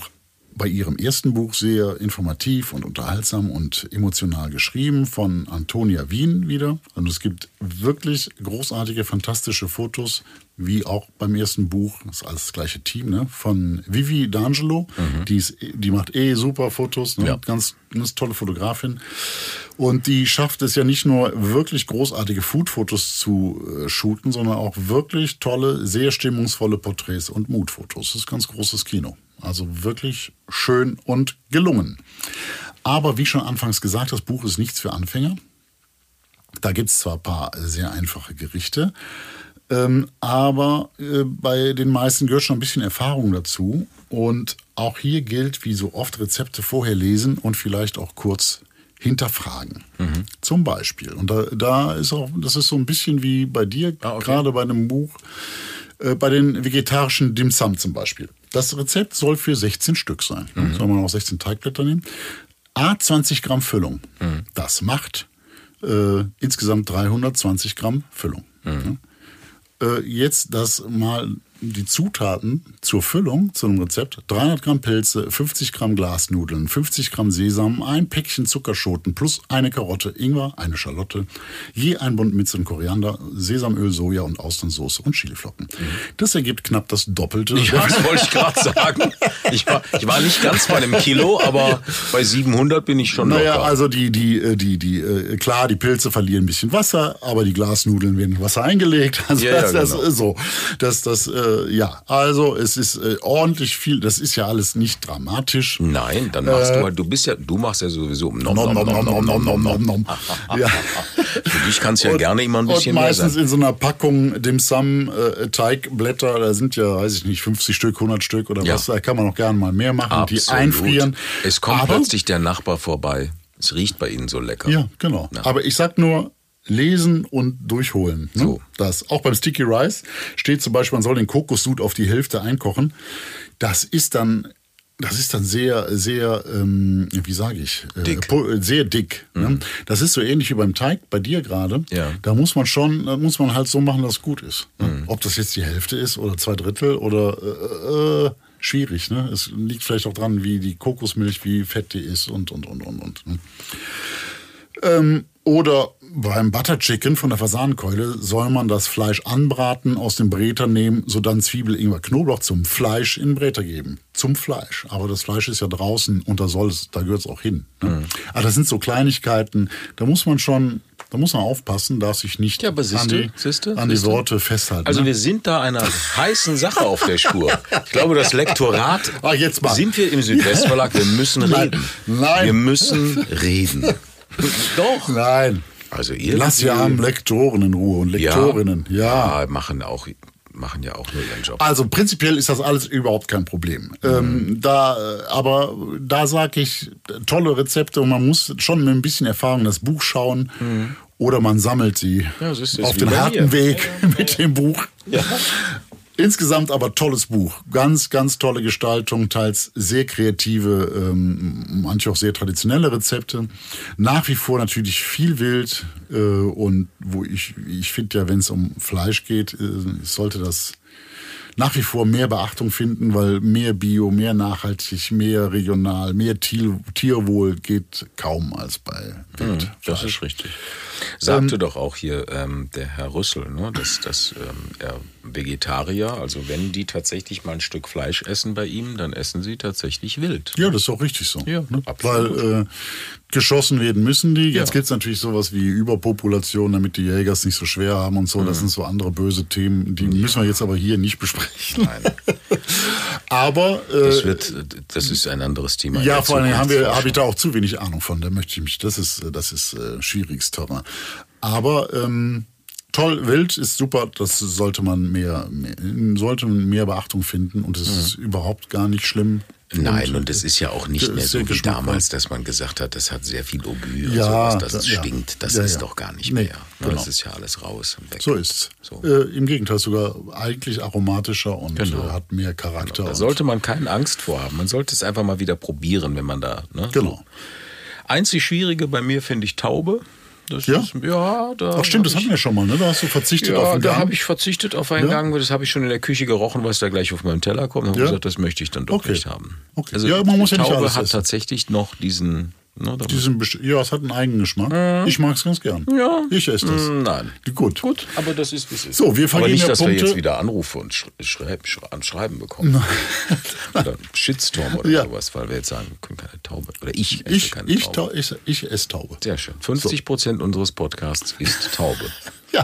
bei ihrem ersten Buch sehr informativ und unterhaltsam und emotional geschrieben, von Antonia Wien wieder. Und es gibt wirklich großartige, fantastische Fotos, wie auch beim ersten Buch, das ist alles das gleiche Team, ne? Von Vivi D'Angelo, die macht super Fotos, ne? Ganz tolle Fotografin. Und die schafft es ja nicht nur wirklich großartige Food-Fotos zu shooten, sondern auch wirklich tolle, sehr stimmungsvolle Porträts und Mood-Fotos. Das ist ganz großes Kino. Also wirklich schön und gelungen. Aber wie schon anfangs gesagt, das Buch ist nichts für Anfänger. Da gibt es zwar ein paar sehr einfache Gerichte, aber bei den meisten gehört schon ein bisschen Erfahrung dazu. Und auch hier gilt, wie so oft, Rezepte vorher lesen und vielleicht auch kurz hinterfragen. Zum Beispiel. Und das ist so ein bisschen wie bei dir, gerade bei einem Buch, bei den vegetarischen Dim Sum zum Beispiel. Das Rezept soll für 16 Stück sein. Soll man auch 16 Teigblätter nehmen. 20 Gramm Füllung. Das macht insgesamt 320 Gramm Füllung. Jetzt das mal die Zutaten zur Füllung, zu einem Rezept: 300 Gramm Pilze, 50 Gramm Glasnudeln, 50 Gramm Sesam, ein Päckchen Zuckerschoten plus eine Karotte, Ingwer, eine Schalotte, je ein Bund Minze und Koriander, Sesamöl, Soja und Austernsoße und Chiliflocken. Das ergibt knapp das Doppelte. Ja, das wollte ich gerade sagen. Ich war nicht ganz bei einem Kilo, aber bei 700 bin ich schon locker. Naja, also klar, die Pilze verlieren ein bisschen Wasser, aber die Glasnudeln werden in Wasser eingelegt. Also das ist so. Also es ist ordentlich viel. Das ist ja alles nicht dramatisch. Nein, dann machst du machst ja sowieso Ja. Für dich kannst ja gerne immer ein bisschen und mehr sein. meistens in so einer Packung Dim Sum Teigblätter, da sind ja, weiß ich nicht, 50 Stück, 100 Stück oder was, da kann man auch gerne mal mehr machen, Absolut. die einfrieren. Es kommt plötzlich der Nachbar vorbei. Es riecht bei Ihnen so lecker. Ja, genau. Ja. Aber ich sag nur, lesen und durchholen. Ne? So. Das. Auch beim Sticky Rice steht zum Beispiel, man soll den Kokossud auf die Hälfte einkochen. Das ist dann sehr, sehr, wie sage ich? Dick. Sehr dick. Ne? Das ist so ähnlich wie beim Teig, bei dir gerade. Ja. Da muss man halt so machen, dass es gut ist. Ne? Ob das jetzt die Hälfte ist oder 2/3 oder schwierig. Ne? Es liegt vielleicht auch dran, wie die Kokosmilch, wie fett die ist und. Ne? Oder beim Butter Chicken von der Fasanenkeule soll man das Fleisch anbraten, aus dem Bräter nehmen, sodann Zwiebel, Ingwer, Knoblauch zum Fleisch in den Bräter geben. Zum Fleisch. Aber das Fleisch ist ja draußen und da gehört es auch hin. Ne? Aber das sind so Kleinigkeiten, da muss man aufpassen, darf sich nicht an die Worte festhalten. Also wir sind da einer heißen Sache auf der Spur. Ich glaube, das Lektorat, jetzt mal. Sind wir im Südwestverlag, wir müssen reden. Nein. Wir müssen reden. Doch. Nein. Also lass ja am Lektoren in Ruhe und Lektorinnen. Ja, machen ja auch nur ihren Job. Also prinzipiell ist das alles überhaupt kein Problem. Aber da sage ich, tolle Rezepte und man muss schon mit ein bisschen Erfahrung das Buch schauen oder man sammelt sie auf dem harten Weg mit dem Buch. Ja. Insgesamt aber tolles Buch. Ganz, ganz tolle Gestaltung, teils sehr kreative, manche auch sehr traditionelle Rezepte. Nach wie vor natürlich viel wild und wo ich finde ja, wenn es um Fleisch geht, sollte das nach wie vor mehr Beachtung finden, weil mehr Bio, mehr nachhaltig, mehr regional, mehr Tierwohl geht kaum als bei Wild. Das ist richtig. Sagte doch auch hier der Herr Rüssel, ne, dass er Vegetarier, also wenn die tatsächlich mal ein Stück Fleisch essen bei ihm, dann essen sie tatsächlich wild. Ja, das ist auch richtig so. Ja, ne? absolut. Weil geschossen werden müssen die. Jetzt gibt es natürlich sowas wie Überpopulation, damit die Jäger es nicht so schwer haben und so. Das sind so andere böse Themen, die müssen wir jetzt aber hier nicht besprechen. Nein. Aber das ist ein anderes Thema. Ja, vor allem habe ich da auch zu wenig Ahnung von. Da möchte ich mich, das ist schwieriges Terrain. Aber toll, wild ist super. Das sollte man mehr Beachtung finden und es ist überhaupt gar nicht schlimm. Nein, und es ist ja auch nicht mehr so wie damals, dass man gesagt hat, das hat sehr viel Augür und ja, sowas, das stinkt. Das ist doch gar nicht mehr. Genau. Das ist ja alles raus und weg. So ist's. So. Im Gegenteil, sogar eigentlich aromatischer und hat mehr Charakter. Genau. Da sollte man keine Angst vor haben. Man sollte es einfach mal wieder probieren, wenn man da... Ne, genau. So. Einzig Schwierige bei mir finde ich Taube. Das Ja? ist, ja, da. Ach stimmt, das hatten wir schon mal, ne? Da hast du verzichtet auf den Gang. Da habe ich verzichtet auf einen Gang, das habe ich schon in der Küche gerochen, was da gleich auf meinem Teller kommt. Und habe gesagt, das möchte ich dann doch nicht haben. Okay. Also Ja, man muss ja nicht Taube alles hat essen. tatsächlich noch diesen. Ne, Ja, es hat einen eigenen Geschmack. Ich mag es ganz gern. Ja. Ich esse das. Nein. Gut. Gut, aber das ist, wie es ist. So, wir vergeben aber nicht, ja dass Punkte. wir jetzt wieder Anrufe und Schreiben bekommen. Oder Shitstorm oder sowas, weil wir jetzt sagen, wir können keine Taube. Oder ich esse keine Taube. Ich esse Taube. Sehr schön. 50% unseres Podcasts ist Taube. Ja.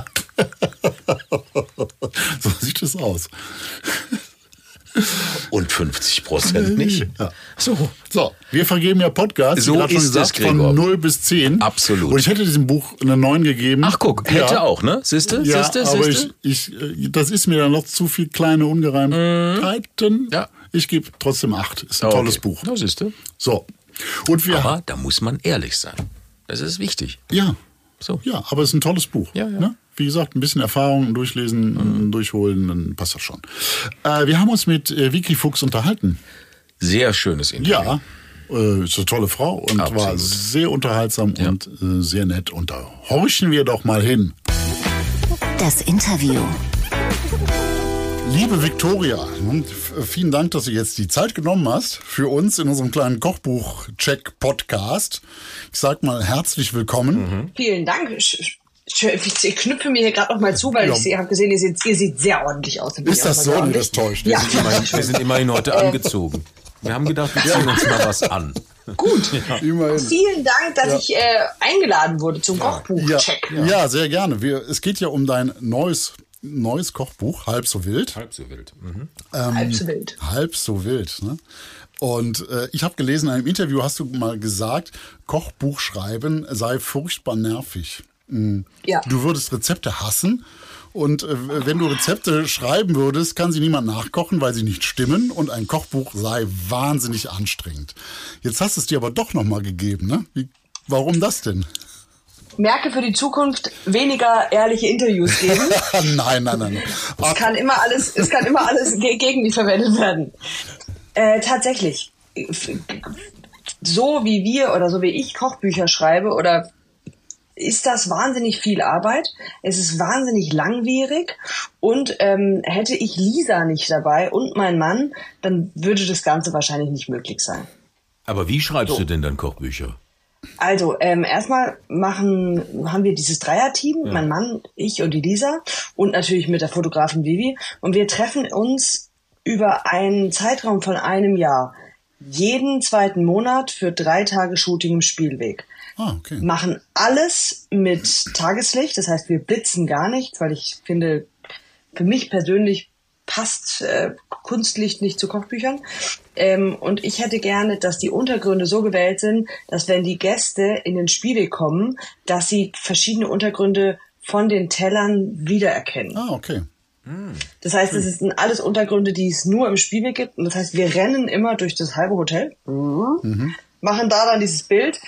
So sieht es aus. Und 50% nicht. Ja. So, wir vergeben ja Podcasts, So wie gerade schon ist gesagt, es, Gregor. von 0 bis 10. Absolut. Und ich hätte diesem Buch eine 9 gegeben. ach guck, hätte auch, ne? Siehste? Ja, Siehste? aber Siehste? das ist mir dann noch zu viel kleine Ungereimtheiten. Ja. Ich gebe trotzdem 8. Ist ein tolles Buch. Ja, siehste. So. Und wir Aber da muss man ehrlich sein. Das ist wichtig. Ja. So. Ja, aber es ist ein tolles Buch. Ja, ja. Ne? Wie gesagt, ein bisschen Erfahrung, durchlesen, durchholen, dann passt das schon. Wir haben uns mit Vicky Fuchs unterhalten. Sehr schönes Interview. Ja, ist eine tolle Frau und Absolut. war sehr unterhaltsam und sehr nett. Und da horchen wir doch mal hin. Das Interview. Liebe Viktoria, vielen Dank, dass du jetzt die Zeit genommen hast für uns in unserem kleinen Kochbuch-Check-Podcast. Ich sag mal herzlich willkommen. Vielen Dank. Ich knüpfe mir hier gerade noch mal zu, weil ich habe gesehen, ihr seht sehr ordentlich aus. Ist das so? Nee, das täuscht. Ja. Wir sind immerhin heute angezogen. Wir haben gedacht, wir ziehen uns mal was an. Gut. Immerhin. Vielen Dank, dass ich eingeladen wurde zum Kochbuch-Check. Ja, sehr gerne. Es geht ja um dein neues Kochbuch, Halb so wild. Halb so wild. Halb so wild. Halb so wild. Ne? Und ich habe gelesen, in einem Interview hast du mal gesagt, Kochbuch schreiben sei furchtbar nervig. Ja. Du würdest Rezepte hassen. Und wenn du Rezepte schreiben würdest, kann sie niemand nachkochen, weil sie nicht stimmen. Und ein Kochbuch sei wahnsinnig anstrengend. Jetzt hast du es dir aber doch nochmal gegeben. Ne? Warum das denn? Merke für die Zukunft weniger ehrliche Interviews geben. Nein. Es kann immer alles gegen mich verwendet werden. Tatsächlich. So wie wir oder so wie ich Kochbücher schreibe oder ist das wahnsinnig viel Arbeit. Es ist wahnsinnig langwierig und hätte ich Lisa nicht dabei und mein Mann, dann würde das Ganze wahrscheinlich nicht möglich sein. Aber wie schreibst du denn dann Kochbücher? Also erstmal haben wir dieses Dreierteam, mein Mann, ich und die Lisa und natürlich mit der Fotografin Vivi und wir treffen uns über einen Zeitraum von einem Jahr jeden zweiten Monat für 3 Tage Shooting im Spielweg. Okay. Machen alles mit Tageslicht, das heißt wir blitzen gar nicht, weil ich finde, für mich persönlich passt Kunstlicht nicht zu Kochbüchern. Und ich hätte gerne, dass die Untergründe so gewählt sind, dass wenn die Gäste in den Spielweg kommen, dass sie verschiedene Untergründe von den Tellern wiedererkennen. Okay. Das heißt, es sind alles Untergründe, die es nur im Spielweg gibt. Und das heißt, wir rennen immer durch das halbe Hotel, machen da dann dieses Bild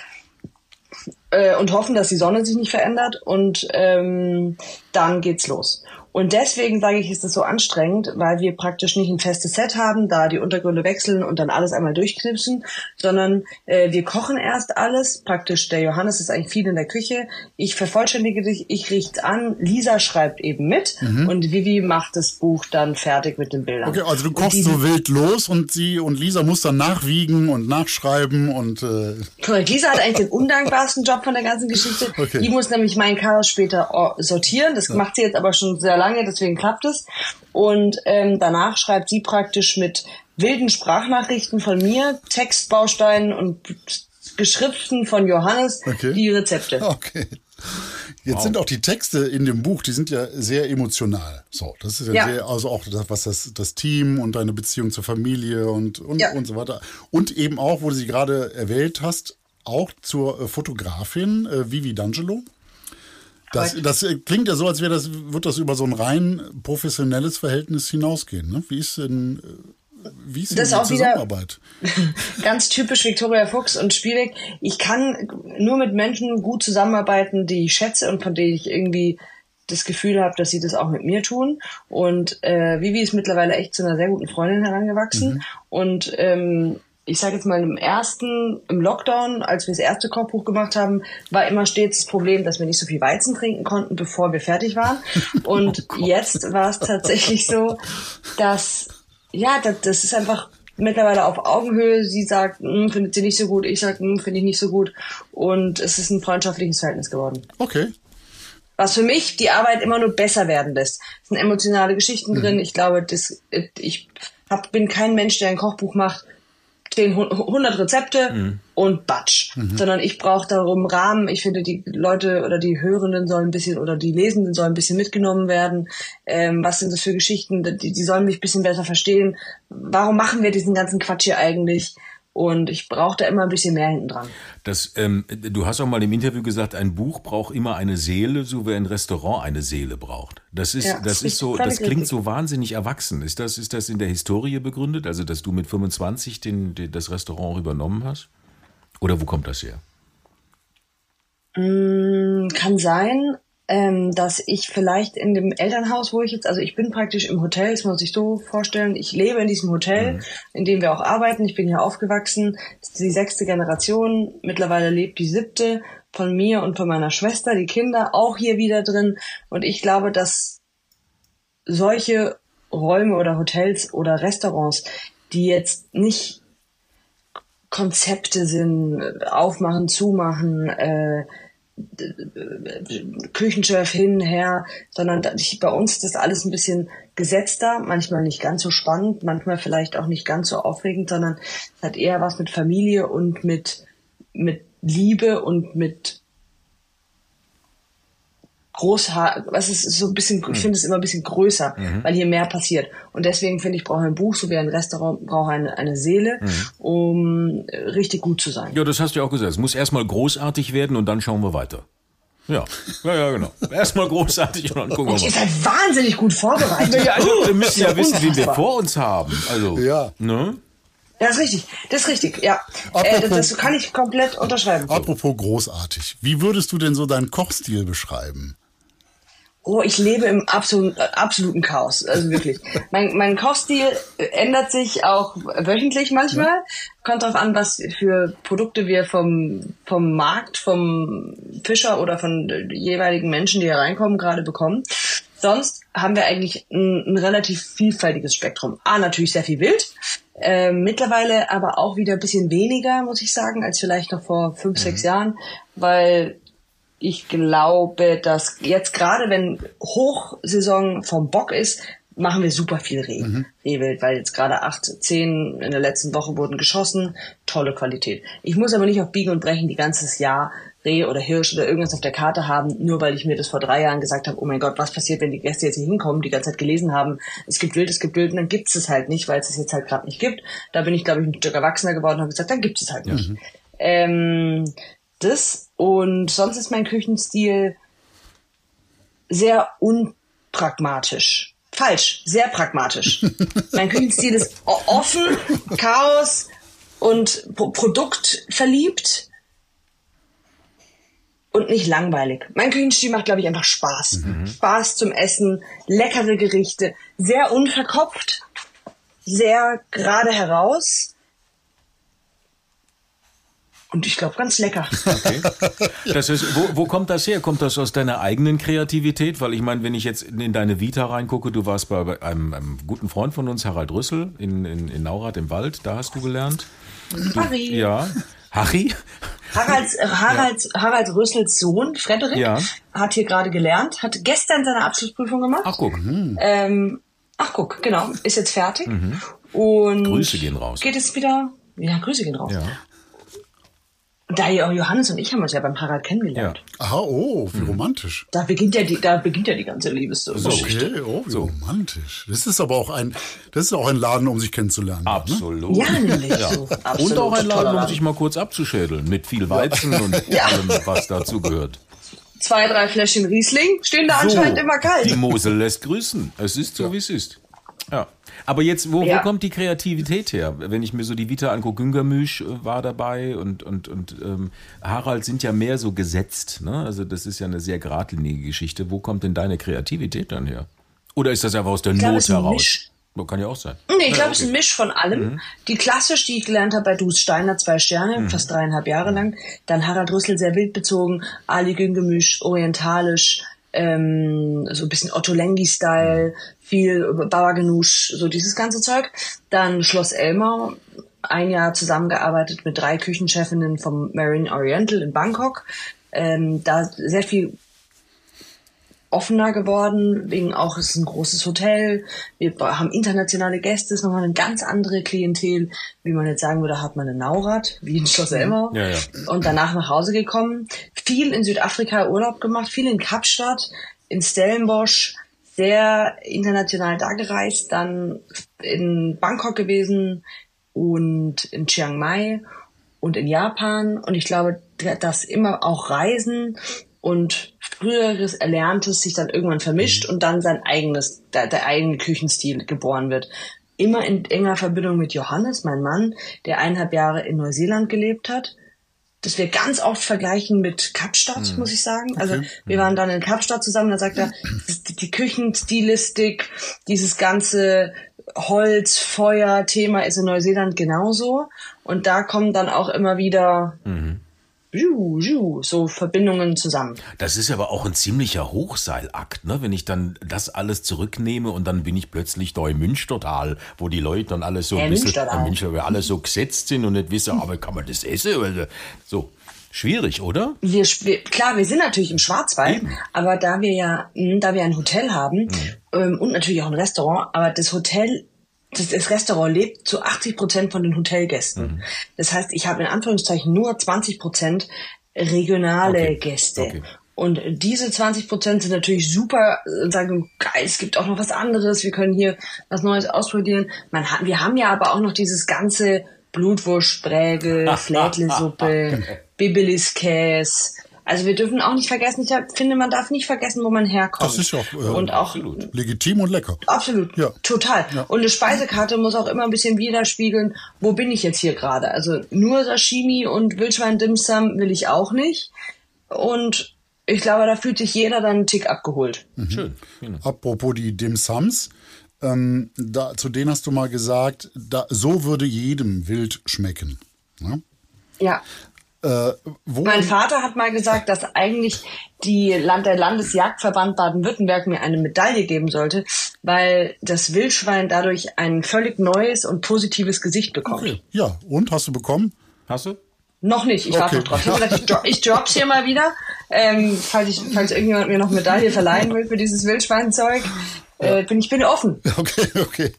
und hoffen, dass die Sonne sich nicht verändert und dann geht's los. Und deswegen sage ich, ist das so anstrengend, weil wir praktisch nicht ein festes Set haben, da die Untergründe wechseln und dann alles einmal durchknipsen, sondern wir kochen erst alles. Praktisch der Johannes ist eigentlich viel in der Küche. Ich vervollständige dich, ich richte an. Lisa schreibt eben mit und Vivi macht das Buch dann fertig mit den Bildern. Okay, also du kochst so wild los und Lisa muss dann nachwiegen und nachschreiben und Korrekt. Lisa hat eigentlich den undankbarsten Job von der ganzen Geschichte. Okay. Die muss nämlich mein Chaos später sortieren. Das macht sie jetzt aber schon sehr lange, deswegen klappt es. Und danach schreibt sie praktisch mit wilden Sprachnachrichten von mir, Textbausteinen und Geschriften von Johannes die Rezepte. Okay. Jetzt sind auch die Texte in dem Buch, die sind ja sehr emotional. So, das ist ja sehr, also auch was das Team und deine Beziehung zur Familie und so weiter. Und eben auch, wo du sie gerade erwähnt hast, auch zur Fotografin Vivi D'Angelo. Das klingt ja so, als wird das über so ein rein professionelles Verhältnis hinausgehen. Ne? Wie ist denn die Zusammenarbeit? Ganz typisch Viktoria Fuchs und Spielweg. Ich kann nur mit Menschen gut zusammenarbeiten, die ich schätze und von denen ich irgendwie das Gefühl habe, dass sie das auch mit mir tun. Und Vivi ist mittlerweile echt zu einer sehr guten Freundin herangewachsen. Und ich sage jetzt mal im Lockdown, als wir das erste Kochbuch gemacht haben, war immer stets das Problem, dass wir nicht so viel Weizen trinken konnten, bevor wir fertig waren. Und jetzt war es tatsächlich so, dass, das ist einfach mittlerweile auf Augenhöhe. Sie sagt, findet sie nicht so gut, ich sage, finde ich nicht so gut. Und es ist ein freundschaftliches Verhältnis geworden. Okay. Was für mich die Arbeit immer nur besser werden lässt. Es sind emotionale Geschichten drin. Ich glaube, bin kein Mensch, der ein Kochbuch macht, 100 Rezepte und Batsch. Sondern ich brauche darum Rahmen. Ich finde, die Leute oder die Hörenden sollen ein bisschen oder die Lesenden sollen ein bisschen mitgenommen werden. Was sind das für Geschichten? Die sollen mich ein bisschen besser verstehen. Warum machen wir diesen ganzen Quatsch hier eigentlich? Und ich brauche da immer ein bisschen mehr hinten dran. Du hast auch mal im Interview gesagt, ein Buch braucht immer eine Seele, so wie ein Restaurant eine Seele braucht. Das klingt so wahnsinnig erwachsen. Ist das in der Historie begründet? Also, dass du mit 25 das Restaurant übernommen hast? Oder wo kommt das her? Kann sein, dass ich vielleicht in dem Elternhaus, wo ich jetzt, also ich bin praktisch im Hotel, das muss man sich so vorstellen, ich lebe in diesem Hotel, in dem wir auch arbeiten, ich bin hier aufgewachsen, das ist die 6. Generation, mittlerweile lebt die 7. von mir und von meiner Schwester, die Kinder auch hier wieder drin, und ich glaube, dass solche Räume oder Hotels oder Restaurants, die jetzt nicht Konzepte sind, aufmachen, zumachen, Küchenchef hin, her, sondern bei uns ist das alles ein bisschen gesetzter, manchmal nicht ganz so spannend, manchmal vielleicht auch nicht ganz so aufregend, sondern es hat eher was mit Familie und mit Liebe und mit was ist so ein bisschen, ich finde es immer ein bisschen größer, weil hier mehr passiert. Und deswegen finde ich, brauche ein Buch, so wie ein Restaurant, brauche eine Seele, um richtig gut zu sein. Ja, das hast du ja auch gesagt. Es muss erstmal großartig werden und dann schauen wir weiter. Ja, genau. Erstmal großartig und dann gucken wir mal. Ihr seid wahnsinnig gut vorbereitet. Ja, also, wir müssen ja wissen, wie wir vor uns haben. Also, ja. Ne? Das ist richtig, ja. Das kann ich komplett unterschreiben. Apropos großartig. Wie würdest du denn so deinen Kochstil beschreiben? Oh, ich lebe im absoluten Chaos, also wirklich. Mein Kochstil ändert sich auch wöchentlich manchmal. Ja. Kommt drauf an, was für Produkte wir vom Markt, vom Fischer oder von jeweiligen Menschen, die hier reinkommen, gerade bekommen. Sonst haben wir eigentlich ein relativ vielfältiges Spektrum. Natürlich sehr viel Wild, mittlerweile aber auch wieder ein bisschen weniger, muss ich sagen, als vielleicht noch vor 5, 6 Jahren, weil ich glaube, dass jetzt gerade, wenn Hochsaison vom Bock ist, machen wir super viel Rehwild, weil jetzt gerade 8, 10 in der letzten Woche wurden geschossen, tolle Qualität. Ich muss aber nicht auf Biegen und Brechen die ganzes Jahr Reh oder Hirsch oder irgendwas auf der Karte haben, nur weil ich mir das vor 3 Jahren gesagt habe, oh mein Gott, was passiert, wenn die Gäste jetzt hier hinkommen, die ganze Zeit gelesen haben, es gibt Wild, und dann gibt es halt nicht, weil es jetzt halt gerade nicht gibt. Da bin ich, glaube ich, ein Stück erwachsener geworden und habe gesagt, dann gibt es halt nicht. Das und sonst ist mein Küchenstil sehr unpragmatisch. Falsch, sehr pragmatisch. Mein Küchenstil ist offen, Chaos und produktverliebt und nicht langweilig. Mein Küchenstil macht, glaube ich, einfach Spaß. Spaß zum Essen, leckere Gerichte, sehr unverkopft, sehr gerade heraus. Und ich glaube, ganz lecker. Okay. Das heißt, wo kommt das her? Kommt das aus deiner eigenen Kreativität? Weil ich meine, wenn ich jetzt in deine Vita reingucke, du warst bei einem guten Freund von uns, Harald Rüssel, in Naurath im Wald, da hast du gelernt. Harry. Ja. Harry? Harald Rüssels Sohn, Frederik, hat hier gerade gelernt, hat gestern seine Abschlussprüfung gemacht. Ach, guck. Genau, ist jetzt fertig. Und Grüße gehen raus. Geht es wieder? Ja, Grüße gehen raus. Ja. Da Johannes und ich haben uns ja beim Harald kennengelernt. Ja. Aha, wie romantisch. Da beginnt ja die ganze Liebesgeschichte. Okay, wie romantisch. Das ist aber auch ein Laden, um sich kennenzulernen. Absolut. Ne? Ja, nämlich. Ja. So. Absolut. Und auch ein Laden, um sich mal kurz abzuschädeln. Mit viel Weizen und allem, was dazu gehört. 2, 3 Fläschchen Riesling stehen da anscheinend immer kalt. Die Mosel lässt grüßen. Es ist so, wie es ist. Ja. Aber jetzt, wo kommt die Kreativität her? Wenn ich mir so die Vita angucke, Güngermüsch war dabei und Harald sind ja mehr so gesetzt. Ne? Also das ist ja eine sehr geradlinige Geschichte. Wo kommt denn deine Kreativität dann her? Oder ist das einfach aus der Not heraus? Kann ja auch sein. Nee, ich glaube, es ist ein Misch von allem. Die klassisch, die ich gelernt habe bei Dus Steiner, 2 Sterne, fast 3,5 Jahre lang. Dann Harald Rüssel, sehr wildbezogen. Ali Güngemisch, orientalisch. So ein bisschen Otto Lengi-Style. Viel Baba Ganoush, so dieses ganze Zeug. Dann Schloss Elmau. 1 Jahr zusammengearbeitet mit 3 Küchenchefinnen vom Marine Oriental in Bangkok. Da sehr viel offener geworden, wegen auch, es ist ein großes Hotel, wir haben internationale Gäste, ist nochmal eine ganz andere Klientel, wie man jetzt sagen würde, hat man eine Naurat, wie in Schloss Elmau, und danach nach Hause gekommen. Viel in Südafrika Urlaub gemacht, viel in Kapstadt, in Stellenbosch, sehr international da gereist, dann in Bangkok gewesen und in Chiang Mai und in Japan, und ich glaube, dass immer auch Reisen und früheres Erlerntes sich dann irgendwann vermischt und dann sein eigenes, der eigene Küchenstil geboren wird. Immer in enger Verbindung mit Johannes, mein Mann, der 1,5 Jahre in Neuseeland gelebt hat. Das wir ganz oft vergleichen mit Kapstadt, muss ich sagen. Okay. Also wir waren dann in Kapstadt zusammen, da sagt er, die Küchenstilistik, dieses ganze Holz, Feuer, Thema ist in Neuseeland genauso. Und da kommen dann auch immer wieder so Verbindungen zusammen. Das ist aber auch ein ziemlicher Hochseilakt, ne? Wenn ich dann das alles zurücknehme und dann bin ich plötzlich da im Münstertal, wo die Leute dann alle so ein bisschen, alle so gesetzt sind und nicht wissen, aber kann man das essen? Oder so. Schwierig, oder? Klar, wir sind natürlich im Schwarzwald, aber da wir ein Hotel haben und natürlich auch ein Restaurant, aber das Restaurant lebt zu 80% von den Hotelgästen. Das heißt, ich habe in Anführungszeichen nur 20% regionale Gäste. Okay. Und diese 20% sind natürlich super und sagen, geil, es gibt auch noch was anderes, wir können hier was Neues ausprobieren. Wir haben ja aber auch noch dieses ganze Blutwurst, Sprägel, Flädlesuppe, Bibeliskäse. Also wir dürfen auch nicht vergessen, ich finde, man darf nicht vergessen, wo man herkommt. Das ist ja auch absolut legitim und lecker. Absolut, ja. Total. Ja. Und eine Speisekarte muss auch immer ein bisschen widerspiegeln, wo bin ich jetzt hier gerade. Also nur Sashimi und Wildschwein-Dim-Sum will ich auch nicht. Und ich glaube, da fühlt sich jeder dann einen Tick abgeholt. Schön. Apropos die Dim-Sums, zu denen hast du mal gesagt, so würde jedem Wild schmecken. Ne? Ja. Mein Vater hat mal gesagt, dass eigentlich der Landesjagdverband Baden-Württemberg mir eine Medaille geben sollte, weil das Wildschwein dadurch ein völlig neues und positives Gesicht bekommt. Okay. Ja, und? Hast du bekommen? Hast du? Noch nicht, ich warte noch drauf. Ich habe gesagt, ich drop's hier mal wieder, falls irgendjemand mir noch Medaille verleihen will für dieses Wildschweinzeug. Ich bin offen. Okay.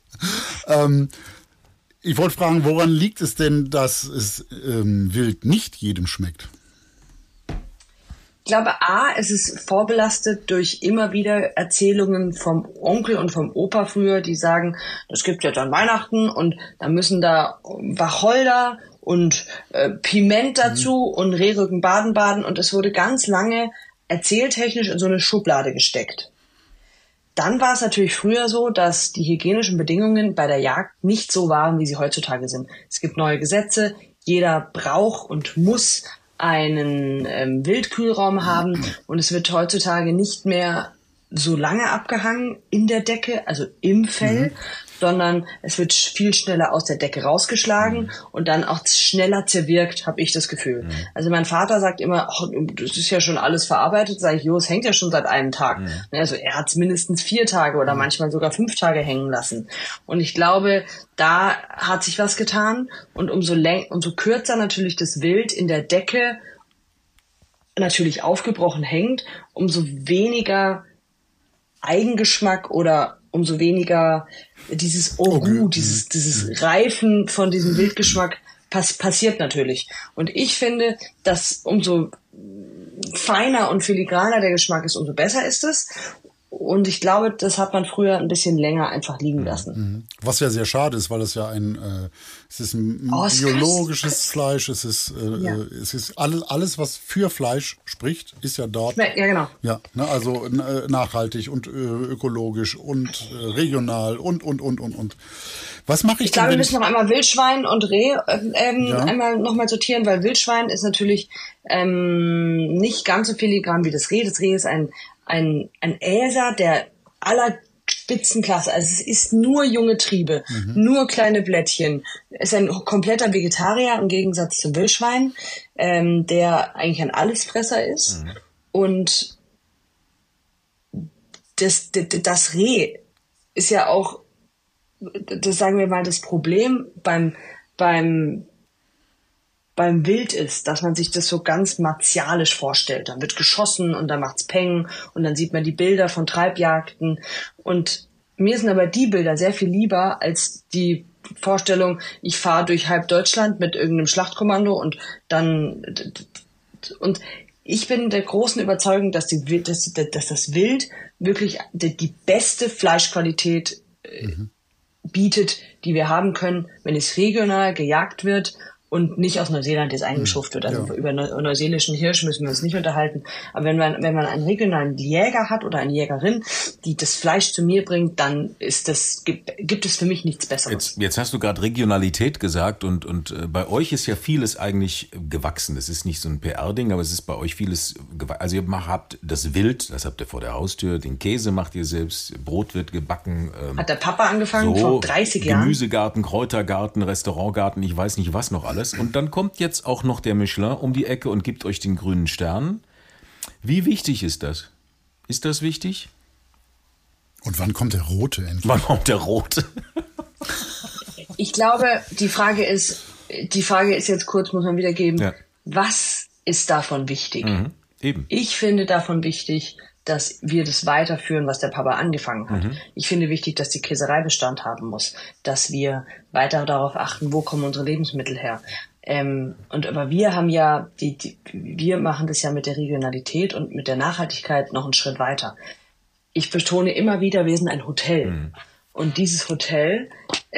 Ich wollte fragen, woran liegt es denn, dass es Wild nicht jedem schmeckt? Ich glaube, es ist vorbelastet durch immer wieder Erzählungen vom Onkel und vom Opa früher, die sagen, das gibt ja dann Weihnachten und dann müssen da Wacholder und Piment dazu und Rehrücken baden und es wurde ganz lange erzähltechnisch in so eine Schublade gesteckt. Dann war es natürlich früher so, dass die hygienischen Bedingungen bei der Jagd nicht so waren, wie sie heutzutage sind. Es gibt neue Gesetze, jeder braucht und muss einen Wildkühlraum haben und es wird heutzutage nicht mehr so lange abgehangen in der Decke, also im Fell, sondern es wird viel schneller aus der Decke rausgeschlagen und dann auch schneller zerwirkt, habe ich das Gefühl. Also mein Vater sagt immer, das ist ja schon alles verarbeitet. Sag ich, es hängt ja schon seit einem Tag. Also er hat es mindestens 4 Tage oder manchmal sogar 5 Tage hängen lassen. Und ich glaube, da hat sich was getan. Und umso kürzer natürlich das Wild in der Decke natürlich aufgebrochen hängt, umso weniger Eigengeschmack oder umso weniger dieses dieses Reifen von diesem Wildgeschmack passiert natürlich. Und ich finde, dass umso feiner und filigraner der Geschmack ist, umso besser ist es. Und ich glaube, das hat man früher ein bisschen länger einfach liegen lassen. Was ja sehr schade ist, weil es ja es ist ein biologisches Fleisch, es ist alles, was für Fleisch spricht, ist ja dort. Ja, genau. Ja, ne, also nachhaltig und ökologisch und regional und. Was mache ich glaube, wir müssen noch einmal Wildschwein und Reh einmal nochmal sortieren, weil Wildschwein ist natürlich nicht ganz so filigran wie das Reh. Das Reh ist ein Äser, der Spitzenklasse. Also es ist nur junge Triebe, nur kleine Blättchen. Es ist ein kompletter Vegetarier im Gegensatz zum Wildschwein, der eigentlich ein Allesfresser ist. Und das Reh ist ja auch, das sagen wir mal, das Problem beim Wild ist, dass man sich das so ganz martialisch vorstellt. Dann wird geschossen und dann macht's Peng und dann sieht man die Bilder von Treibjagden. Und mir sind aber die Bilder sehr viel lieber als die Vorstellung, ich fahre durch halb Deutschland mit irgendeinem Schlachtkommando und ich bin der großen Überzeugung, dass das Wild wirklich die beste Fleischqualität bietet, die wir haben können, wenn es regional gejagt wird und nicht aus Neuseeland jetzt eingeschufft wird. Also über neuseelischen Hirsch müssen wir uns nicht unterhalten. Aber wenn man einen regionalen Jäger hat oder eine Jägerin, die das Fleisch zu mir bringt, dann gibt es für mich nichts Besseres. Jetzt hast du gerade Regionalität gesagt und bei euch ist ja vieles eigentlich gewachsen. Das ist nicht so ein PR-Ding, aber es ist bei euch vieles gewachsen. Also ihr habt das Wild, das habt ihr vor der Haustür, den Käse macht ihr selbst, Brot wird gebacken. Hat der Papa angefangen vor 30 Jahren? Gemüsegarten, Kräutergarten, Restaurantgarten, ich weiß nicht was noch alles. Und dann kommt jetzt auch noch der Michelin um die Ecke und gibt euch den grünen Stern. Wie wichtig ist das? Ist das wichtig? Und wann kommt der rote endlich? Wann kommt der rote? Ich glaube, die Frage ist jetzt kurz, muss man wiedergeben, was ist davon wichtig? Eben. Ich finde davon wichtig, dass wir das weiterführen, was der Papa angefangen hat. Ich finde wichtig, dass die Käserei Bestand haben muss, dass wir weiter darauf achten, wo kommen unsere Lebensmittel her. Aber wir haben ja, wir machen das ja mit der Regionalität und mit der Nachhaltigkeit noch einen Schritt weiter. Ich betone immer wieder, wir sind ein Hotel. Und dieses Hotel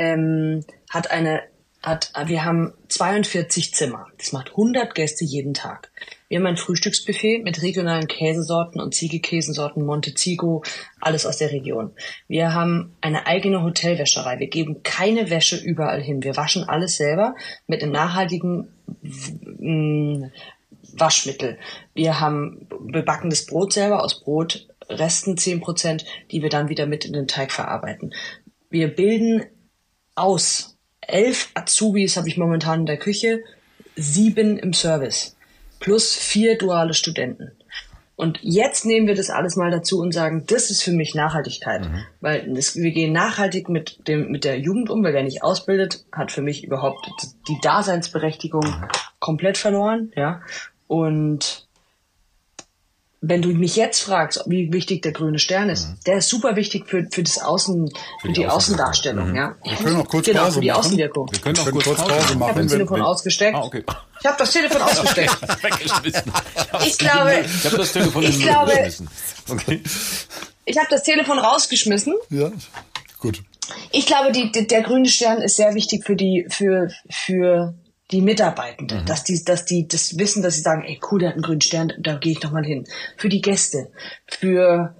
wir haben 42 Zimmer. Das macht 100 Gäste jeden Tag. Wir haben ein Frühstücksbuffet mit regionalen Käsesorten und Ziegekäsesorten, Monteziego, alles aus der Region. Wir haben eine eigene Hotelwäscherei. Wir geben keine Wäsche überall hin. Wir waschen alles selber mit einem nachhaltigen Waschmittel. Wir backen das Brot selber aus Brotresten 10%, die wir dann wieder mit in den Teig verarbeiten. Wir bilden aus. 11 Azubis habe ich momentan in der Küche, 7 im Service, plus 4 duale Studenten. Und jetzt nehmen wir das alles mal dazu und sagen, das ist für mich Nachhaltigkeit. Weil wir gehen nachhaltig mit der Jugend um, weil wer nicht ausbildet, hat für mich überhaupt die Daseinsberechtigung komplett verloren. Ja. Und wenn du mich jetzt fragst, wie wichtig der grüne Stern ist, der ist super wichtig für die Außendarstellung. Ja. Wir können auch kurz Pause machen. Für die Außenwirkung. Wir können auch kurz Pause machen. Ich habe das Telefon ausgesteckt. Okay. Ich habe das Telefon ausgesteckt. Weggeschmissen. Ich habe das Telefon weggeschmissen. Okay. Ich habe das Telefon rausgeschmissen. Ja, gut. Ich glaube, der grüne Stern ist sehr wichtig für die Mitarbeitenden, dass die das wissen, dass sie sagen, ey cool, der hat einen grünen Stern, da gehe ich doch mal hin. Für die Gäste, für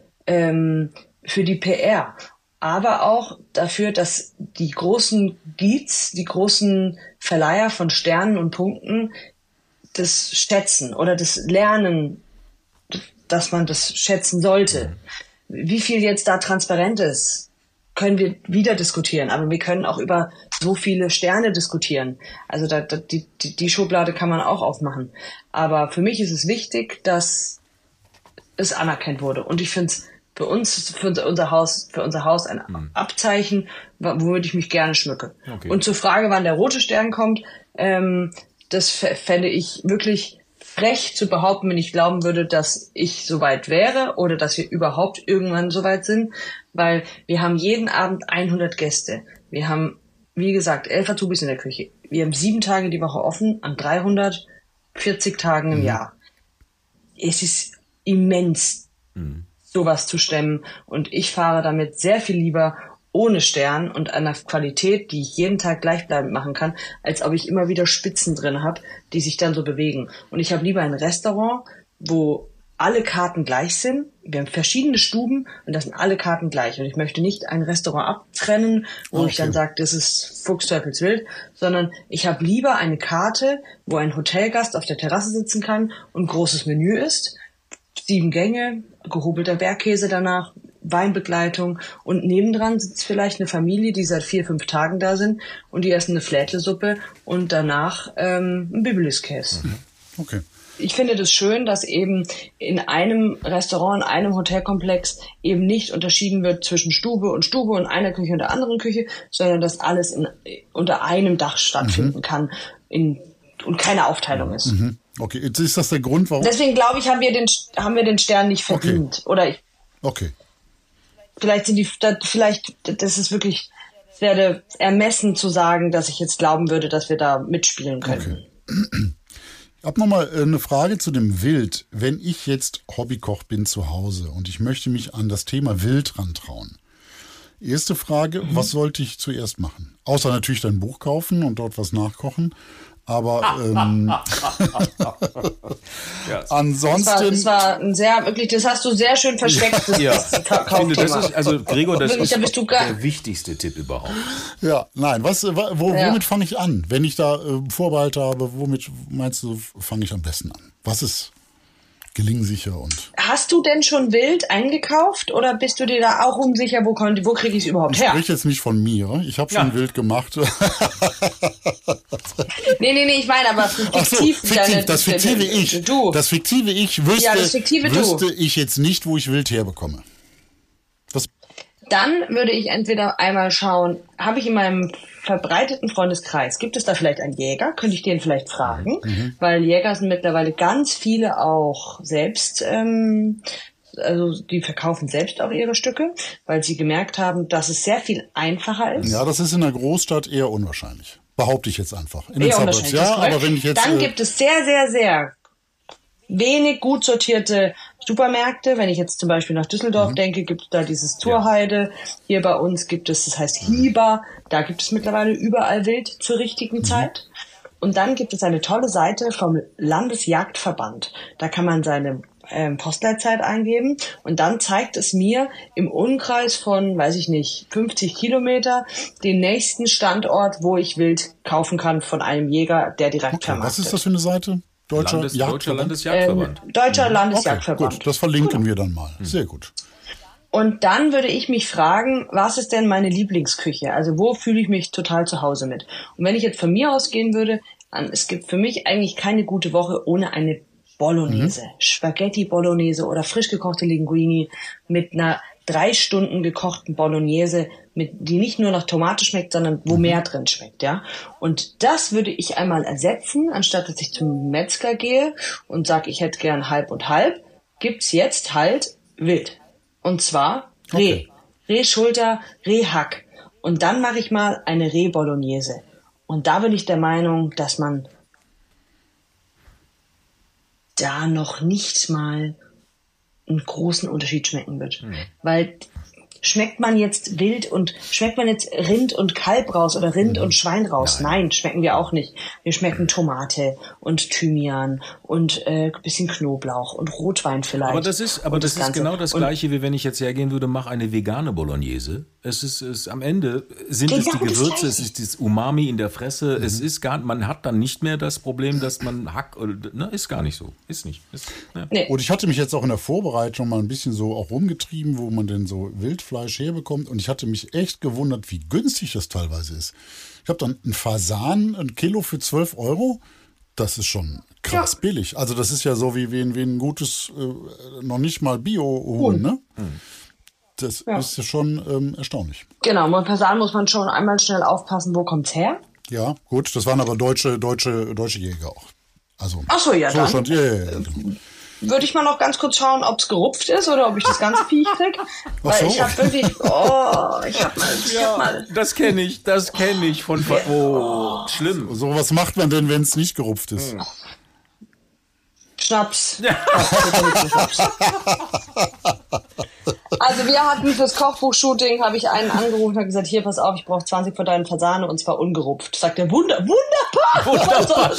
die PR, aber auch dafür, dass die großen Guides, die großen Verleiher von Sternen und Punkten das schätzen oder das lernen, dass man das schätzen sollte. Wie viel jetzt da transparent ist, können wir wieder diskutieren, aber wir können auch über so viele Sterne diskutieren. Also die Schublade kann man auch aufmachen. Aber für mich ist es wichtig, dass es anerkannt wurde. Und ich finde es für unser Haus ein Abzeichen, womit ich mich gerne schmücke. Okay. Und zur Frage, wann der rote Stern kommt, das fände ich wirklich frech zu behaupten, wenn ich glauben würde, dass ich soweit wäre oder dass wir überhaupt irgendwann soweit sind, weil wir haben jeden Abend 100 Gäste. Wir haben, wie gesagt, 11 Azubis in der Küche. Wir haben 7 Tage die Woche offen an 340 Tagen im Jahr. Es ist immens, sowas zu stemmen und ich fahre damit sehr viel lieber ohne Stern und einer Qualität, die ich jeden Tag gleichbleibend machen kann, als ob ich immer wieder Spitzen drin habe, die sich dann so bewegen. Und ich habe lieber ein Restaurant, wo alle Karten gleich sind. Wir haben verschiedene Stuben und das sind alle Karten gleich. Und ich möchte nicht ein Restaurant abtrennen, wo ich dann sage, das ist Fuchsteufelswild, sondern ich habe lieber eine Karte, wo ein Hotelgast auf der Terrasse sitzen kann und großes Menü ist. 7 Gänge, gehobelter Bergkäse danach, Weinbegleitung und nebendran sitzt vielleicht eine Familie, die seit 4-5 Tagen da sind und die essen eine Flätlesuppe und danach ein Bibliskäse. Okay. Ich finde das schön, dass eben in einem Restaurant, in einem Hotelkomplex eben nicht unterschieden wird zwischen Stube und einer Küche und der anderen Küche, sondern dass alles unter einem Dach stattfinden kann und keine Aufteilung ist. Okay, jetzt ist das der Grund, warum... Deswegen glaube ich, haben wir den Stern nicht verdient. Okay. Oder das ist wirklich, es wäre ermessen zu sagen, dass ich jetzt glauben würde, dass wir da mitspielen können. Okay. Ich habe nochmal eine Frage zu dem Wild. Wenn ich jetzt Hobbykoch bin zu Hause und ich möchte mich an das Thema Wild rantrauen. Erste Frage, was sollte ich zuerst machen? Außer natürlich dein Buch kaufen und dort was nachkochen. Aber ansonsten... Das war ein sehr, wirklich, das hast du sehr schön versteckt. Ja, ich finde, das ist, also Gregor, das ist der wichtigste Tipp überhaupt. Ja, nein, womit fange ich an? Wenn ich da Vorbehalte habe, womit meinst du, fange ich am besten an? Was ist gelingsicher und... Hast du denn schon Wild eingekauft oder bist du dir da auch unsicher, wo kriege ich es überhaupt her? Ich spreche jetzt nicht von mir, ich habe schon Wild gemacht. Nee, ich meine aber fiktiv. Das fiktive Ich. Das fiktive Ich wüsste ich jetzt nicht, wo ich Wild herbekomme. Dann würde ich entweder einmal schauen, habe ich in meinem verbreiteten Freundeskreis, gibt es da vielleicht einen Jäger? Könnte ich den vielleicht fragen? Weil Jäger sind mittlerweile ganz viele auch selbst, also die verkaufen selbst auch ihre Stücke, weil sie gemerkt haben, dass es sehr viel einfacher ist. Ja, das ist in der Großstadt eher unwahrscheinlich. Behaupte ich jetzt einfach. In den Suburbs, ja, aber wenn ich jetzt... Dann gibt es sehr, sehr, sehr wenig gut sortierte Supermärkte. Wenn ich jetzt zum Beispiel nach Düsseldorf denke, gibt es da dieses Zurheide. Hier bei uns gibt es, das heißt Hieber. Da gibt es mittlerweile überall Wild zur richtigen Zeit. Und dann gibt es eine tolle Seite vom Landesjagdverband. Da kann man seine Postleitzeit eingeben und dann zeigt es mir im Umkreis von, 50 Kilometer den nächsten Standort, wo ich Wild kaufen kann von einem Jäger, der direkt vermarktet. Was ist das für eine Seite? Deutscher Landesjagdverband. Deutscher Landesjagdverband. Gut, das verlinken wir dann mal. Sehr gut. Und dann würde ich mich fragen, was ist denn meine Lieblingsküche? Also wo fühle ich mich total zu Hause mit? Und wenn ich jetzt von mir ausgehen würde, es gibt für mich eigentlich keine gute Woche ohne eine Bolognese, Spaghetti Bolognese oder frisch gekochte Linguini mit einer 3 Stunden gekochten Bolognese, die nicht nur nach Tomate schmeckt, sondern wo mehr drin schmeckt, ja. Und das würde ich einmal ersetzen, anstatt dass ich zum Metzger gehe und sage, ich hätte gern halb und halb, gibt's jetzt halt Wild. Und zwar Reh. Rehschulter, Rehhack. Und dann mache ich mal eine Reh-Bolognese. Und da bin ich der Meinung, dass man da noch nicht mal einen großen Unterschied schmecken wird. Weil schmeckt man jetzt Rind und Kalb raus oder Rind und Schwein raus? Nein, schmecken wir auch nicht. Wir schmecken Tomate und Thymian und ein bisschen Knoblauch und Rotwein vielleicht. Aber das ist genau das Gleiche, wie wenn ich jetzt hergehen würde, mach eine vegane Bolognese. Am Ende sind es die Gewürze, es ist das Umami in der Fresse, man hat dann nicht mehr das Problem, dass man ist gar nicht so. Ist nicht. Nee. Und ich hatte mich jetzt auch in der Vorbereitung mal ein bisschen so auch rumgetrieben, wo man denn so Wildfleisch herbekommt. Und ich hatte mich echt gewundert, wie günstig das teilweise ist. Ich habe dann einen Fasan, 1 Kilo für 12 €. Das ist schon krass billig. Also das ist ja so wie ein gutes, noch nicht mal Bio-Huhn, ne? Das ist ja schon erstaunlich. Genau, beim Fasan muss man schon einmal schnell aufpassen, wo kommt's her? Ja, gut, das waren aber deutsche Jäger auch. Also, ach so, ja, so dann. Stand, genau. Würde ich mal noch ganz kurz schauen, ob es gerupft ist oder ob ich das ganze Viech krieg. Weil ich habe wirklich, ich hab mal. Das kenne ich von, schlimm. So, was macht man denn, wenn es nicht gerupft ist? Schnaps. Also wir hatten fürs Kochbuch-Shooting, habe ich einen angerufen und gesagt, hier, pass auf, ich brauche 20 von deinen Fasane und zwar ungerupft. Sagt er, wunderbar,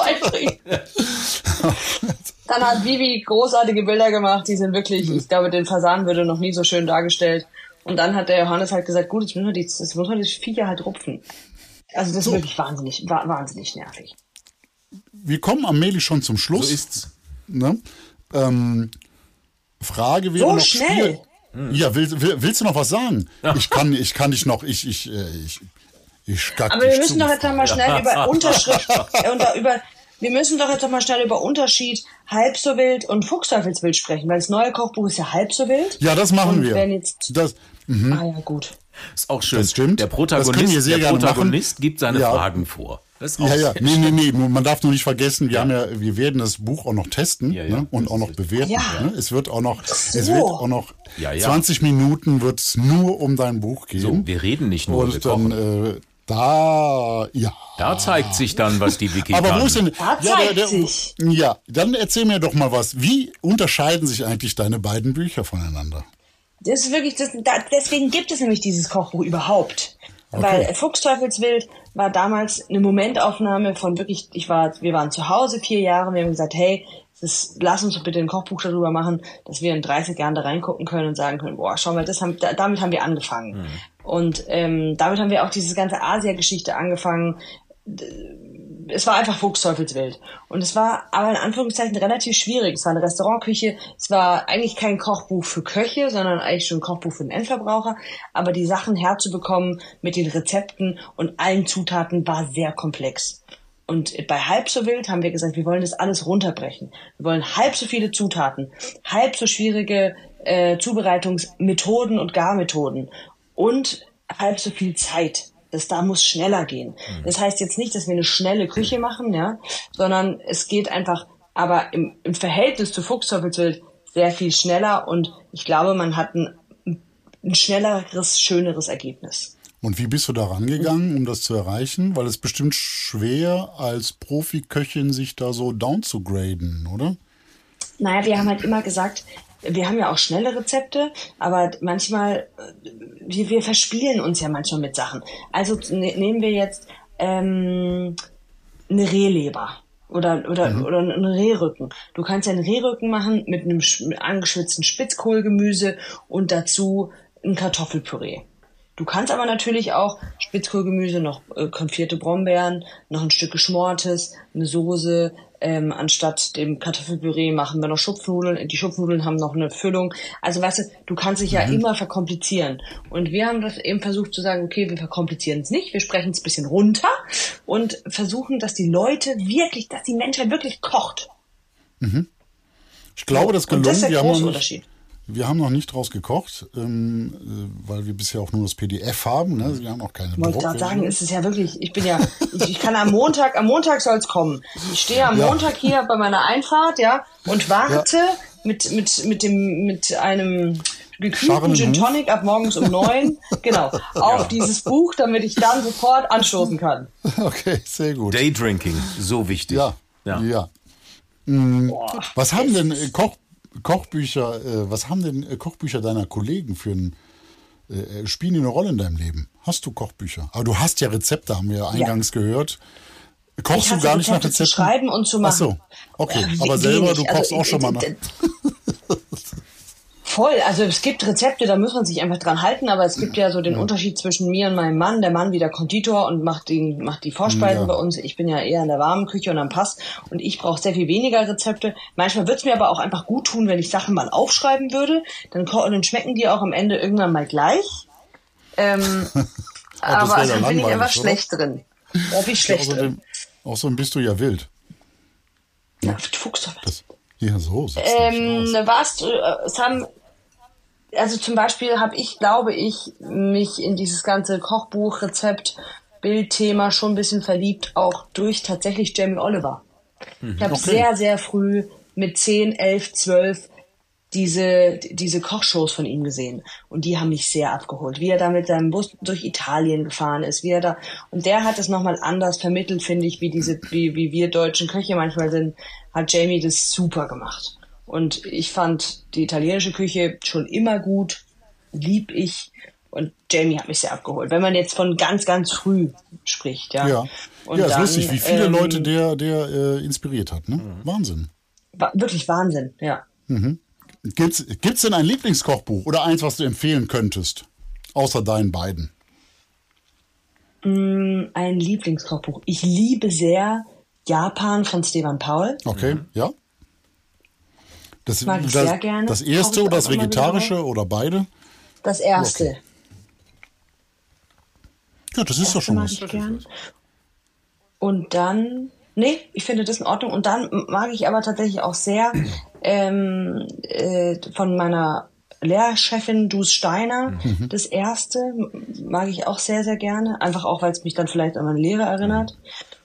Dann hat Vivi großartige Bilder gemacht, die sind wirklich, ich glaube, den Fasan würde noch nie so schön dargestellt. Und dann hat der Johannes halt gesagt, gut, jetzt muss man die Viecher halt rupfen. Also das ist wirklich wahnsinnig nervig. Wir kommen allmählich schon zum Schluss. So ist's. Ne? Frage wäre so noch schnell. Ja, willst du noch was sagen? Ich kann dich noch, ich Aber wir müssen doch jetzt noch mal schnell über Unterschrift, wir müssen doch jetzt noch mal schnell über Unterschied halb so wild und Fuchsteufelswild sprechen, weil das neue Kochbuch ist ja halb so wild. Ja, das machen wir. Wenn jetzt, ja, gut. Ist auch schön. Das stimmt. Der Protagonist gibt seine Fragen vor. Das ist auch Nee. Man darf nur nicht vergessen, wir werden das Buch auch noch testen ne? Und auch noch bewerten. Ja. Ne? Es wird auch noch 20 Minuten wird es nur um dein Buch gehen. So, wir reden nicht nur, und wir kochen. Da zeigt sich dann, was die Wiki aber kann. wo ist denn, Da zeigt sich. Ja, dann erzähl mir doch mal was. Wie unterscheiden sich eigentlich deine beiden Bücher voneinander? Das ist wirklich, deswegen gibt es nämlich dieses Kochbuch überhaupt. Okay. Weil Fuchsteufelswild war damals eine Momentaufnahme von wirklich, wir waren zu Hause 4 Jahre, wir haben gesagt, hey, lass uns bitte ein Kochbuch darüber machen, dass wir in 30 Jahren da reingucken können und sagen können, boah, schau mal, damit haben wir angefangen. Und damit haben wir auch diese ganze Asia-Geschichte angefangen. Es war einfach Fuchsteufelswild. Und es war aber in Anführungszeichen relativ schwierig. Es war eine Restaurantküche. Es war eigentlich kein Kochbuch für Köche, sondern eigentlich schon ein Kochbuch für den Endverbraucher. Aber die Sachen herzubekommen mit den Rezepten und allen Zutaten war sehr komplex. Und bei halb so wild haben wir gesagt, wir wollen das alles runterbrechen. Wir wollen halb so viele Zutaten, halb so schwierige Zubereitungsmethoden und Garmethoden und halb so viel Zeit. Da muss schneller gehen. Das heißt jetzt nicht, dass wir eine schnelle Küche machen, ja, sondern es geht einfach, aber im Verhältnis zu Fuchsteufelswild sehr viel schneller und ich glaube, man hat ein schnelleres, schöneres Ergebnis. Und wie bist du da rangegangen, um das zu erreichen? Weil es bestimmt schwer als Profiköchin sich da so down zu graden, oder? Naja, wir haben halt immer gesagt, wir haben ja auch schnelle Rezepte, aber manchmal, wir verspielen uns ja manchmal mit Sachen. Also nehmen wir jetzt eine Rehleber oder einen Rehrücken. Du kannst ja einen Rehrücken machen mit einem angeschwitzten Spitzkohlgemüse und dazu ein Kartoffelpüree. Du kannst aber natürlich auch Spitzkohlgemüse, noch konfierte Brombeeren, noch ein Stück Geschmortes, eine Soße, anstatt dem Kartoffelpüree machen wir noch Schupfnudeln. Die Schupfnudeln haben noch eine Füllung. Also weißt du, du kannst dich ja immer verkomplizieren. Und wir haben das eben versucht zu sagen, okay, wir verkomplizieren es nicht, wir sprechen es ein bisschen runter und versuchen, dass die Leute wirklich, dass die Menschheit wirklich kocht. Ich glaube, das gelungen. Und das ist der große Unterschied. Wir haben noch nicht draus gekocht, weil wir bisher auch nur das PDF haben. Ne? Wir haben auch keine Druck. Ich wollte gerade sagen, es ist ja wirklich, ich kann am Montag soll es kommen. Ich stehe am Montag hier bei meiner Einfahrt, ja, und warte mit einem gekühlten Gin Tonic ab morgens um 9, genau, auf dieses Buch, damit ich dann sofort anstoßen kann. Okay, sehr gut. Daydrinking, so wichtig. Ja. Was haben denn Kochbücher, was haben denn Kochbücher deiner Kollegen für spielen die eine Rolle in deinem Leben? Hast du Kochbücher? Aber du hast ja Rezepte, haben wir ja eingangs gehört. Kochst du gar nicht nach Rezepten? Zu schreiben und zu machen. Ach so, okay. Aber selber, du kochst auch schon mal nach. Voll, also es gibt Rezepte, da muss man sich einfach dran halten, aber es gibt ja so den Unterschied zwischen mir und meinem Mann. Der Mann wie der Konditor und macht die Vorspeisen bei uns. Ich bin ja eher in der warmen Küche und am Pass und ich brauche sehr viel weniger Rezepte. Manchmal wird's mir aber auch einfach gut tun, wenn ich Sachen mal aufschreiben würde. Dann schmecken die auch am Ende irgendwann mal gleich. Aber dann bin ich einfach schlecht drin. Da bin ich schlecht drin. Außerdem bist du ja wild. Ja, Fuchsteufel. Ja, so. Also zum Beispiel habe ich, glaube ich, mich in dieses ganze Kochbuch-Rezept-Bildthema schon ein bisschen verliebt, auch durch tatsächlich Jamie Oliver. Ich habe sehr, sehr früh mit 10, 11, 12 diese Kochshows von ihm gesehen. Und die haben mich sehr abgeholt. Wie er da mit seinem Bus durch Italien gefahren ist, und der hat es nochmal anders vermittelt, finde ich, wie wir deutschen Köche manchmal sind, hat Jamie das super gemacht. Und ich fand die italienische Küche schon immer gut, lieb ich. Und Jamie hat mich sehr abgeholt. Wenn man jetzt von ganz, ganz früh spricht, ja. Ja, und ist lustig, wie viele Leute der inspiriert hat, ne? Wahnsinn. Wirklich Wahnsinn, ja. Gibt's denn ein Lieblingskochbuch oder eins, was du empfehlen könntest? Außer deinen beiden. Ein Lieblingskochbuch. Ich liebe sehr Japan von Stefan Paul. Okay, ja. Das mag ich sehr gerne. Das erste oder das vegetarische oder beide? Das erste. Okay. Ja, das ist doch schon was. Und dann, ich finde das in Ordnung. Und dann mag ich aber tatsächlich auch sehr von meiner Lehrchefin Dus Steiner, das erste mag ich auch sehr, sehr gerne. Einfach auch, weil es mich dann vielleicht an meine Lehre erinnert.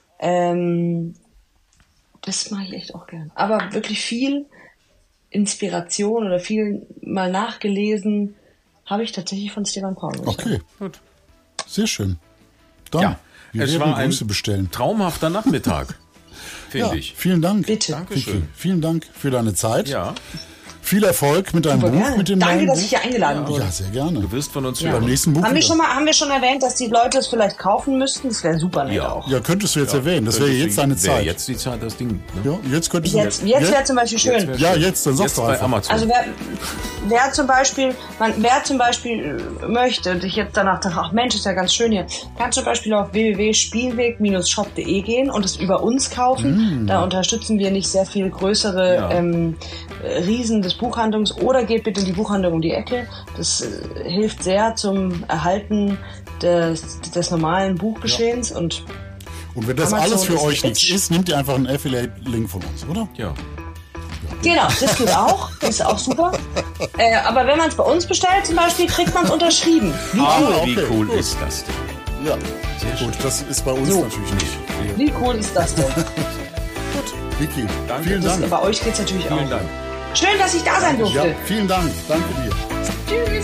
Das mag ich echt auch gerne. Aber wirklich viel Inspiration oder viel mal nachgelesen habe ich tatsächlich von Stefan Paul. Okay, gut. Sehr schön. Dann, es war ein bestellen. traumhafter Nachmittag, finde ich. Vielen Dank. Bitte. Dankeschön. Vielen Dank für deine Zeit. Ja. Viel Erfolg mit deinem Buch, mit dem Danke, neuen dass Buch. ich hier eingeladen wurde. Ja, sehr gerne. Du wirst von uns beim nächsten Buch. Haben wir schon erwähnt, dass die Leute es vielleicht kaufen müssten? Das wäre super nett auch. Ja, könntest du jetzt erwähnen. Das wäre jetzt deine Zeit. Jetzt die Zeit, das Ding. Ne? Ja, jetzt könntest du Jetzt wäre zum Beispiel schön. Jetzt, dann sagst du bei einfach. Amazon. Also wer zum Beispiel möchte und ich jetzt danach dachte, ach Mensch, ist ja ganz schön hier, kann zum Beispiel auf www.spielweg-shop.de gehen und es über uns kaufen. Da unterstützen wir nicht sehr viel größere Riesen des Buchhandlungs, oder geht bitte in die Buchhandlung um die Ecke. Das hilft sehr zum Erhalten des normalen Buchgeschehens. Und wenn das Amazon alles für ist euch nichts ist, nehmt ihr einfach einen Affiliate-Link von uns, oder? Ja. Genau, das geht auch. Das ist auch super. Aber wenn man es bei uns bestellt zum Beispiel, kriegt man es unterschrieben. Wie cool. Wie cool ist das denn? Ja, sehr gut. Das ist bei uns natürlich nicht. Wie cool ist das denn? Gut, Vicky, Danke. vielen Dank. Bei euch geht es natürlich auch. Vielen Dank. Schön, dass ich da sein durfte. Ja, vielen Dank. Danke dir. Tschüss.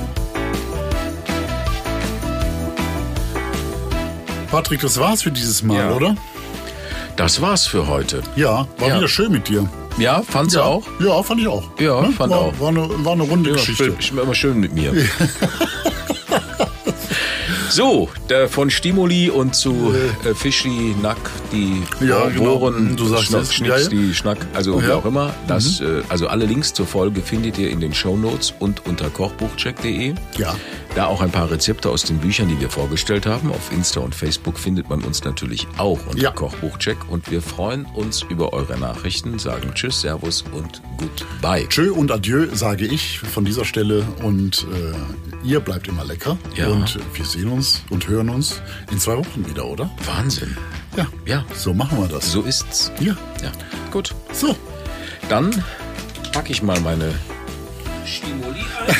Patrick, das war's für dieses Mal, Ja. oder? Das war's für heute. Ja, war wieder schön mit dir. Ja, fandst du auch? Ja, fand ich auch. Ja, fand auch. War eine runde Geschichte. Immer schön mit mir. So, von Stimuli und zu Fischi, Nack, die Bohren, du sagst Schnack, es. Schnicks, Ja. die Schnack, also wie Ja. auch immer. Das, also alle Links zur Folge findet ihr in den Shownotes und unter kochbuchcheck.de. Ja. Da auch ein paar Rezepte aus den Büchern, die wir vorgestellt haben. Auf Insta und Facebook findet man uns natürlich auch unter Kochbuchcheck. Und wir freuen uns über eure Nachrichten, sagen Tschüss, Servus und Goodbye. Tschö und Adieu sage ich von dieser Stelle und ihr bleibt immer lecker. Ja. Und wir sehen uns und hören uns in 2 Wochen wieder, oder? Wahnsinn. Ja. Ja. So machen wir das. So ist's. Ja. Ja. Gut. So. Dann packe ich mal meine Stimuli ein.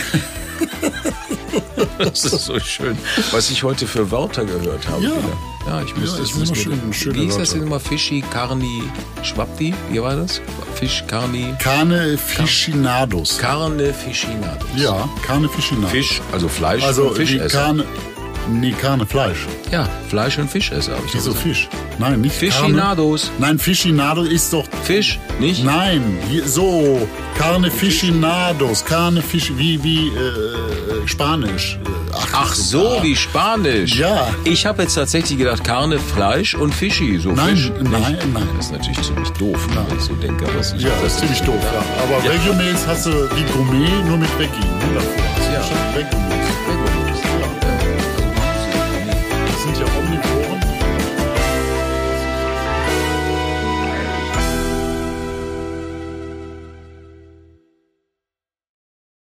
Das ist so schön, was ich heute für Wörter gehört habe. Ja. Wieder. Ja, ich müsste ist immer schöne wie ist das Wörter. denn immer? Fischi, Carni, Schwabdi? Wie war das? Fisch, Carni. Carne Fischinados. Carne Fischinados. Ja, Carne Fischinados. Fisch, also Fleisch Also und Fisch die essen. Carne Fleisch. Ja, Fleisch und Fisch essen, habe ich Wieso gesagt. Fisch? Nein, nicht Fischinados. Carne. Nein, Fischinado ist doch... Fisch, nicht? Nein, so. Carne Fischinados. Carne Fisch, wie Spanisch. Ach so, wie Spanisch. Ja. Ich habe jetzt tatsächlich gedacht, Carne, Fleisch und Fischi. So Nein, Fisch. nein. Das ist natürlich ziemlich doof, wenn ich so denke. Aber Ja, das ist ziemlich doof. Ja. Aber Regiomails hast du wie Gourmet nur mit Veggie. Ne, davor. Ja. Regiomails.